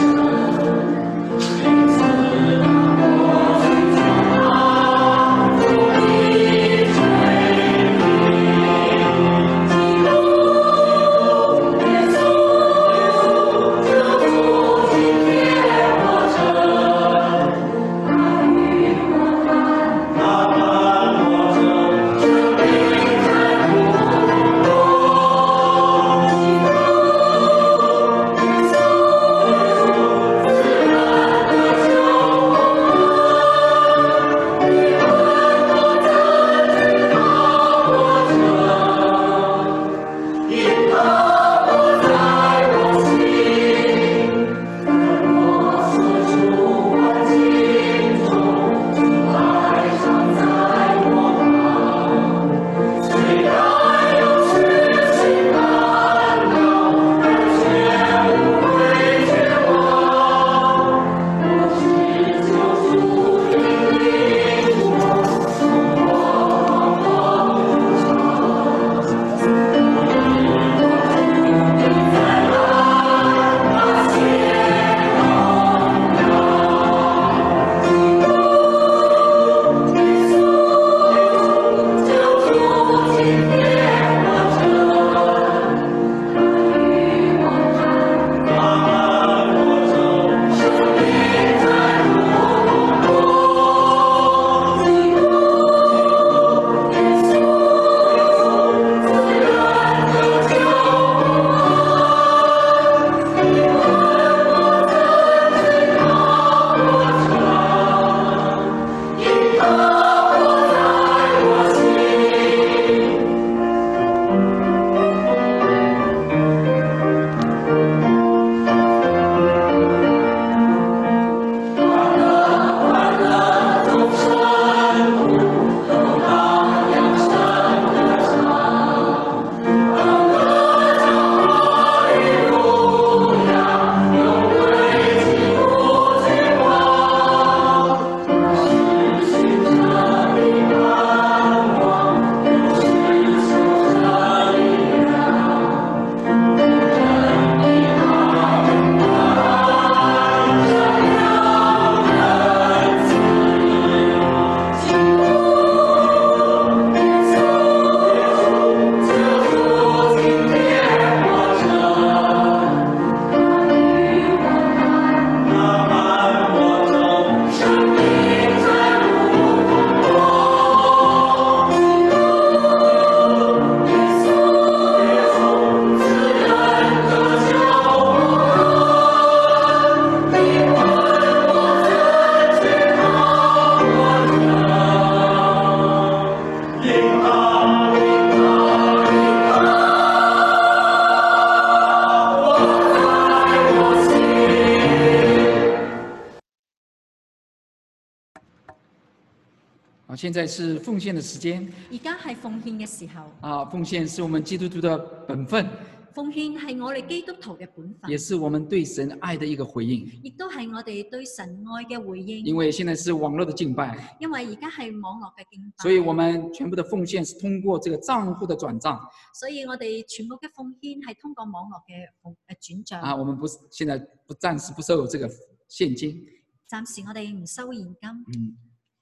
啊，现在是奉献的时间。 而家係奉獻嘅時候。 啊，奉獻是我們基督徒的本分。 奉獻係我哋基督徒嘅本分。 也是我們對神愛的一個回應。 亦都係我哋對神愛嘅回應。 因為現在是網絡的敬拜。 因為而家係網絡嘅敬拜。 所以我們全部的奉獻是通過這個賬戶的轉賬。 所以我哋全部嘅奉獻係通過網絡嘅奉誒轉賬。 啊，我們不現在不暫時不收這個現金。 暫時我哋唔收現金。 嗯。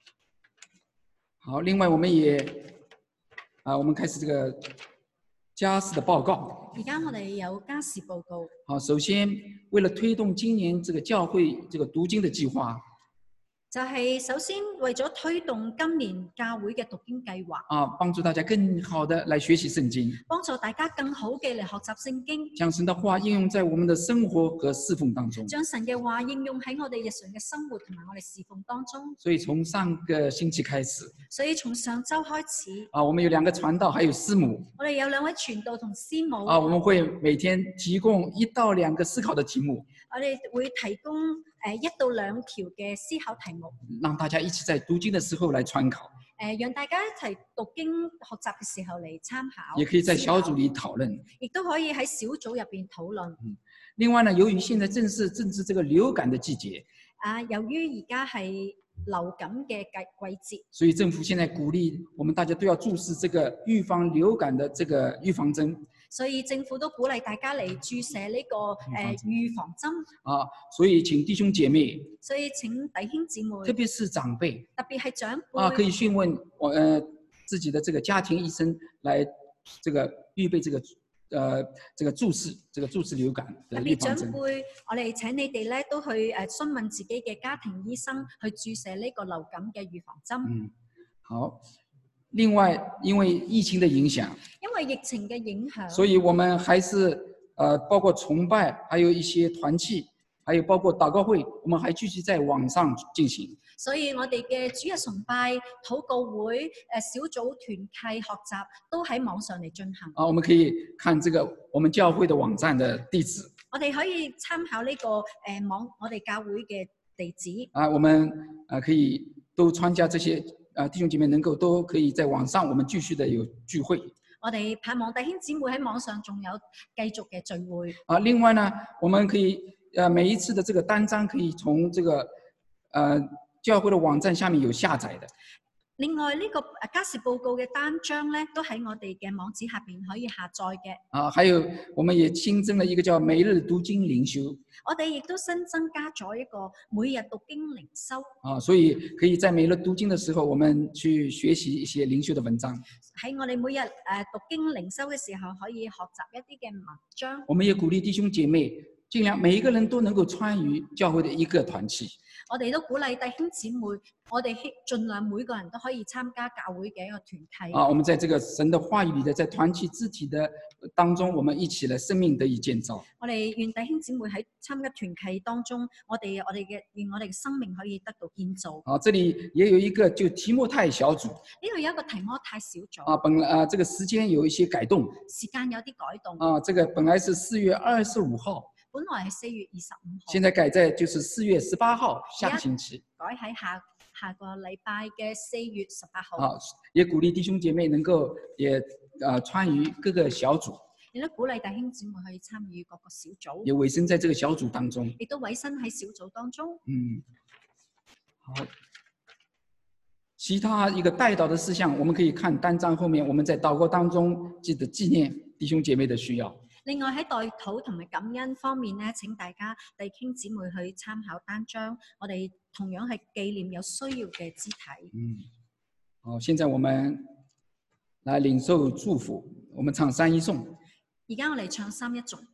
好，另外我們也，啊，我們開始這個家事的報告。 而家我哋有家事報告。 好，首先為了推動今年這個教會這個讀經的計劃。 就係首先為咗推動今年教會嘅讀經計劃， 啊，幫助大家更好的來學習聖經， 幫助大家更好嘅嚟學習聖經， 將神的話應用在我們的生活和侍奉當中， 將神嘅話應用喺我哋日常嘅生活同埋我哋侍奉當中。 所以從上個星期開始， 所以從上週開始， 啊，我們有兩個傳道，還有師母， 我哋有兩位傳道同師母， 啊，我們會每天提供一到兩個思考的題目， 我哋會提供誒一到兩條嘅思考題目， 讓大家一起在讀經的時候來參考。 誒，讓大家一齊讀經學習嘅時候嚟參考。 也可以在小組裏討論。 亦都可以喺小組入邊討論。 嗯。另外呢，由於現在正是正值這個流感的季節。 啊，由於而家係流感嘅季季節，所以政府現在鼓勵我們大家都要注射這個預防流感的這個預防針。 所以政府都鼓勵大家嚟注射呢、這個誒預防針。 啊，所以請弟兄姐妹。 所以請弟兄姊妹。 特別是長輩。 特別係長輩。 啊，可以詢問我呃自己的這個家庭醫生來這個預備這個呃這個注射這個注射流感的預防針。特別長輩， 我哋請你哋咧都去誒詢問自己嘅家庭醫生去注射呢個流感嘅預防針。 嗯，好。另外，因為疫情的影響， 因為疫情嘅影響， 所以我們還是，呃，包括崇拜，還有一些團契，還有包括禱告會，我們還繼續在網上進行。 所以我哋嘅主日崇拜、禱告會、誒小組團契學習都喺網上嚟進行。 啊，我們可以看這個我們教會的網站的地址。 我哋可以參考呢個誒網我哋教會嘅地址。 啊，我們啊可以都參加這些。啊，弟兄姐妹能夠都可以在網上，我們繼續的有聚會。 我哋盼望弟兄姊妹喺網上仲有繼續嘅聚會。啊， 另外呢，我們可以，呃，每一次的這個單張可以從這個，呃，教會的網站下面有下載的。 另外呢個家事報告嘅單張咧，都喺我哋嘅網址下邊可以下載嘅。 啊，還有我們也新增了一個叫每日讀經靈修。 我哋亦都新增加咗一個每日讀經靈修。 啊，所以可以在每日讀經的時候，我們去學習一些靈修的文章。 喺我哋每日誒讀經靈修嘅時候，可以學習一啲嘅文章。 我們也鼓勵弟兄姐妹，盡量每一個人都能夠參與教會的一個團契。 我哋都鼓勵弟兄姊妹，我哋盡量每個人都可以參加教會嘅一個團契。 啊，我們在這個神的話語裏的，在團契肢體的當中，我們一起來生命得以建造。 我哋願弟兄姊妹喺參加團契當中，我哋我哋嘅願我哋嘅生命可以得到建造。 啊，這裏也有一個就提摩太小組。 呢度有一個提摩太小組。 啊，本來啊，這個時間有一些改動。 時間有啲改動。 啊，這個本來是四月二十五號。 本來係四月二十五號， 現在改在就是四月十八號，下個星期。 改喺下下個禮拜嘅四月十八號。 啊，也鼓勵弟兄姐妹能夠也啊參與各個小組。 亦都鼓勵弟兄姊妹可以參與各個小組。 也委身在這個小組當中。 亦都委身喺小組當中。 嗯，好。其他一個代禱的事項，我們可以看單章後面，我們在禱告當中記得紀念弟兄姐妹的需要。 另外喺代禱同埋感恩方面咧，請大家弟兄姊妹去參考單章，我哋同樣係紀念有需要嘅肢體。 嗯，好，現在我們來領受祝福，我們唱三一頌。 而家我哋唱三一頌。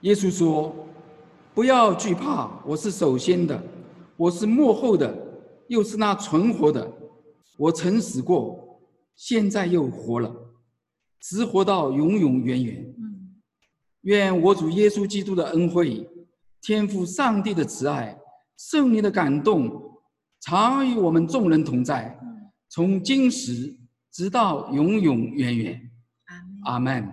耶稣说：“不要惧怕，我是首先的，我是末后的，又是那存活的。我曾死过，现在又活了，直活到永永远远。愿我主耶稣基督的恩惠、天父上帝的慈爱、圣灵的感动，常与我们众人同在，从今时直到永永远远。阿们。”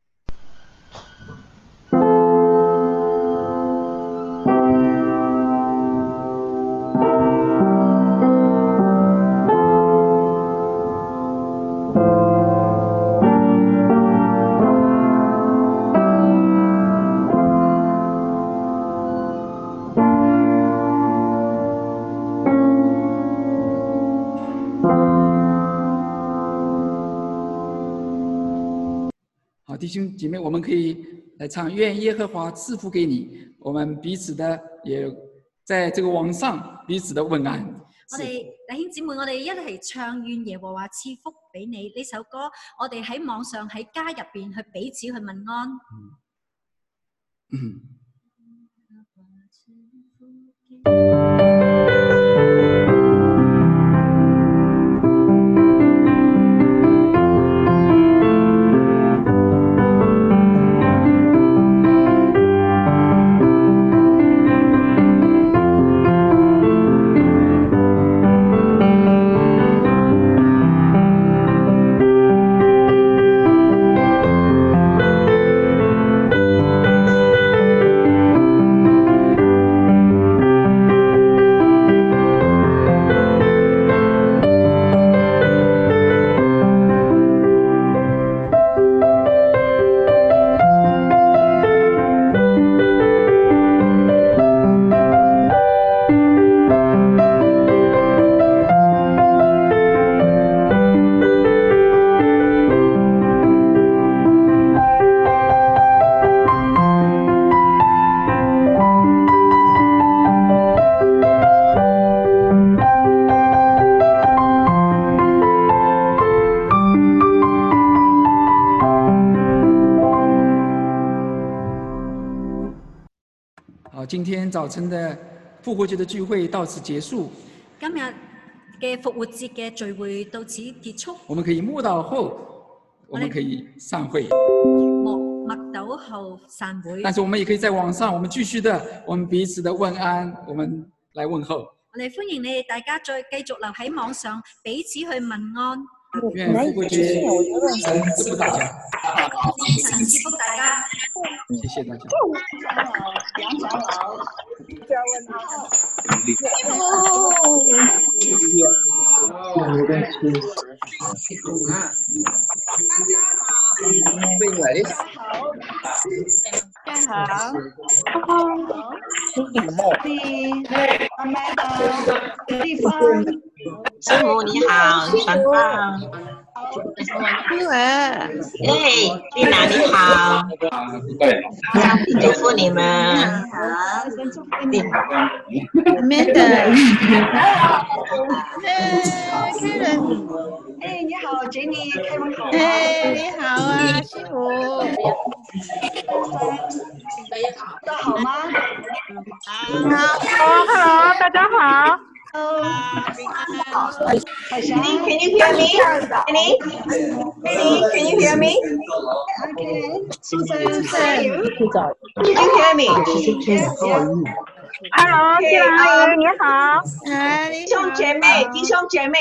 弟兄姐妹，我们可以来唱《愿耶和华赐福给你》，我们彼此的也在这个网上彼此的问安。 我哋弟兄姊妹，我哋一齊唱《願耶和華賜福俾你》呢首歌，我哋喺網上喺家入邊去彼此去問安。嗯今天早晨的复活节的聚会到此结束。 今日嘅復活節嘅聚會到此結束。 我們可以默禱後，我們可以散會。 默默禱後散會。 但是我們也可以在網上，我們繼續的，我們彼此的問安，我們來問候。 我哋歡迎你哋大家再繼續留喺網上，彼此去問安。 願復活節神賜福大家。 神賜福大家。 謝謝大家。 楊長老，再問好。大家好。阿麦的地方。 师母你好，传道。 因为， 哎，丽娜你好，祝福你们。 好，先祝福你们。 没的。 哎，开人。哎，你好，杰尼，开门好。 哎，你好啊，师母。 大家好吗？ 好 ，Hello， 大家好。 Kenny, can you hear me? Kenny, Kenny, can you hear me? Okay. Susan, Susan, can you hear me? Hello， 谢兰阿姨你好。 弟兄姐妹，弟兄姐妹。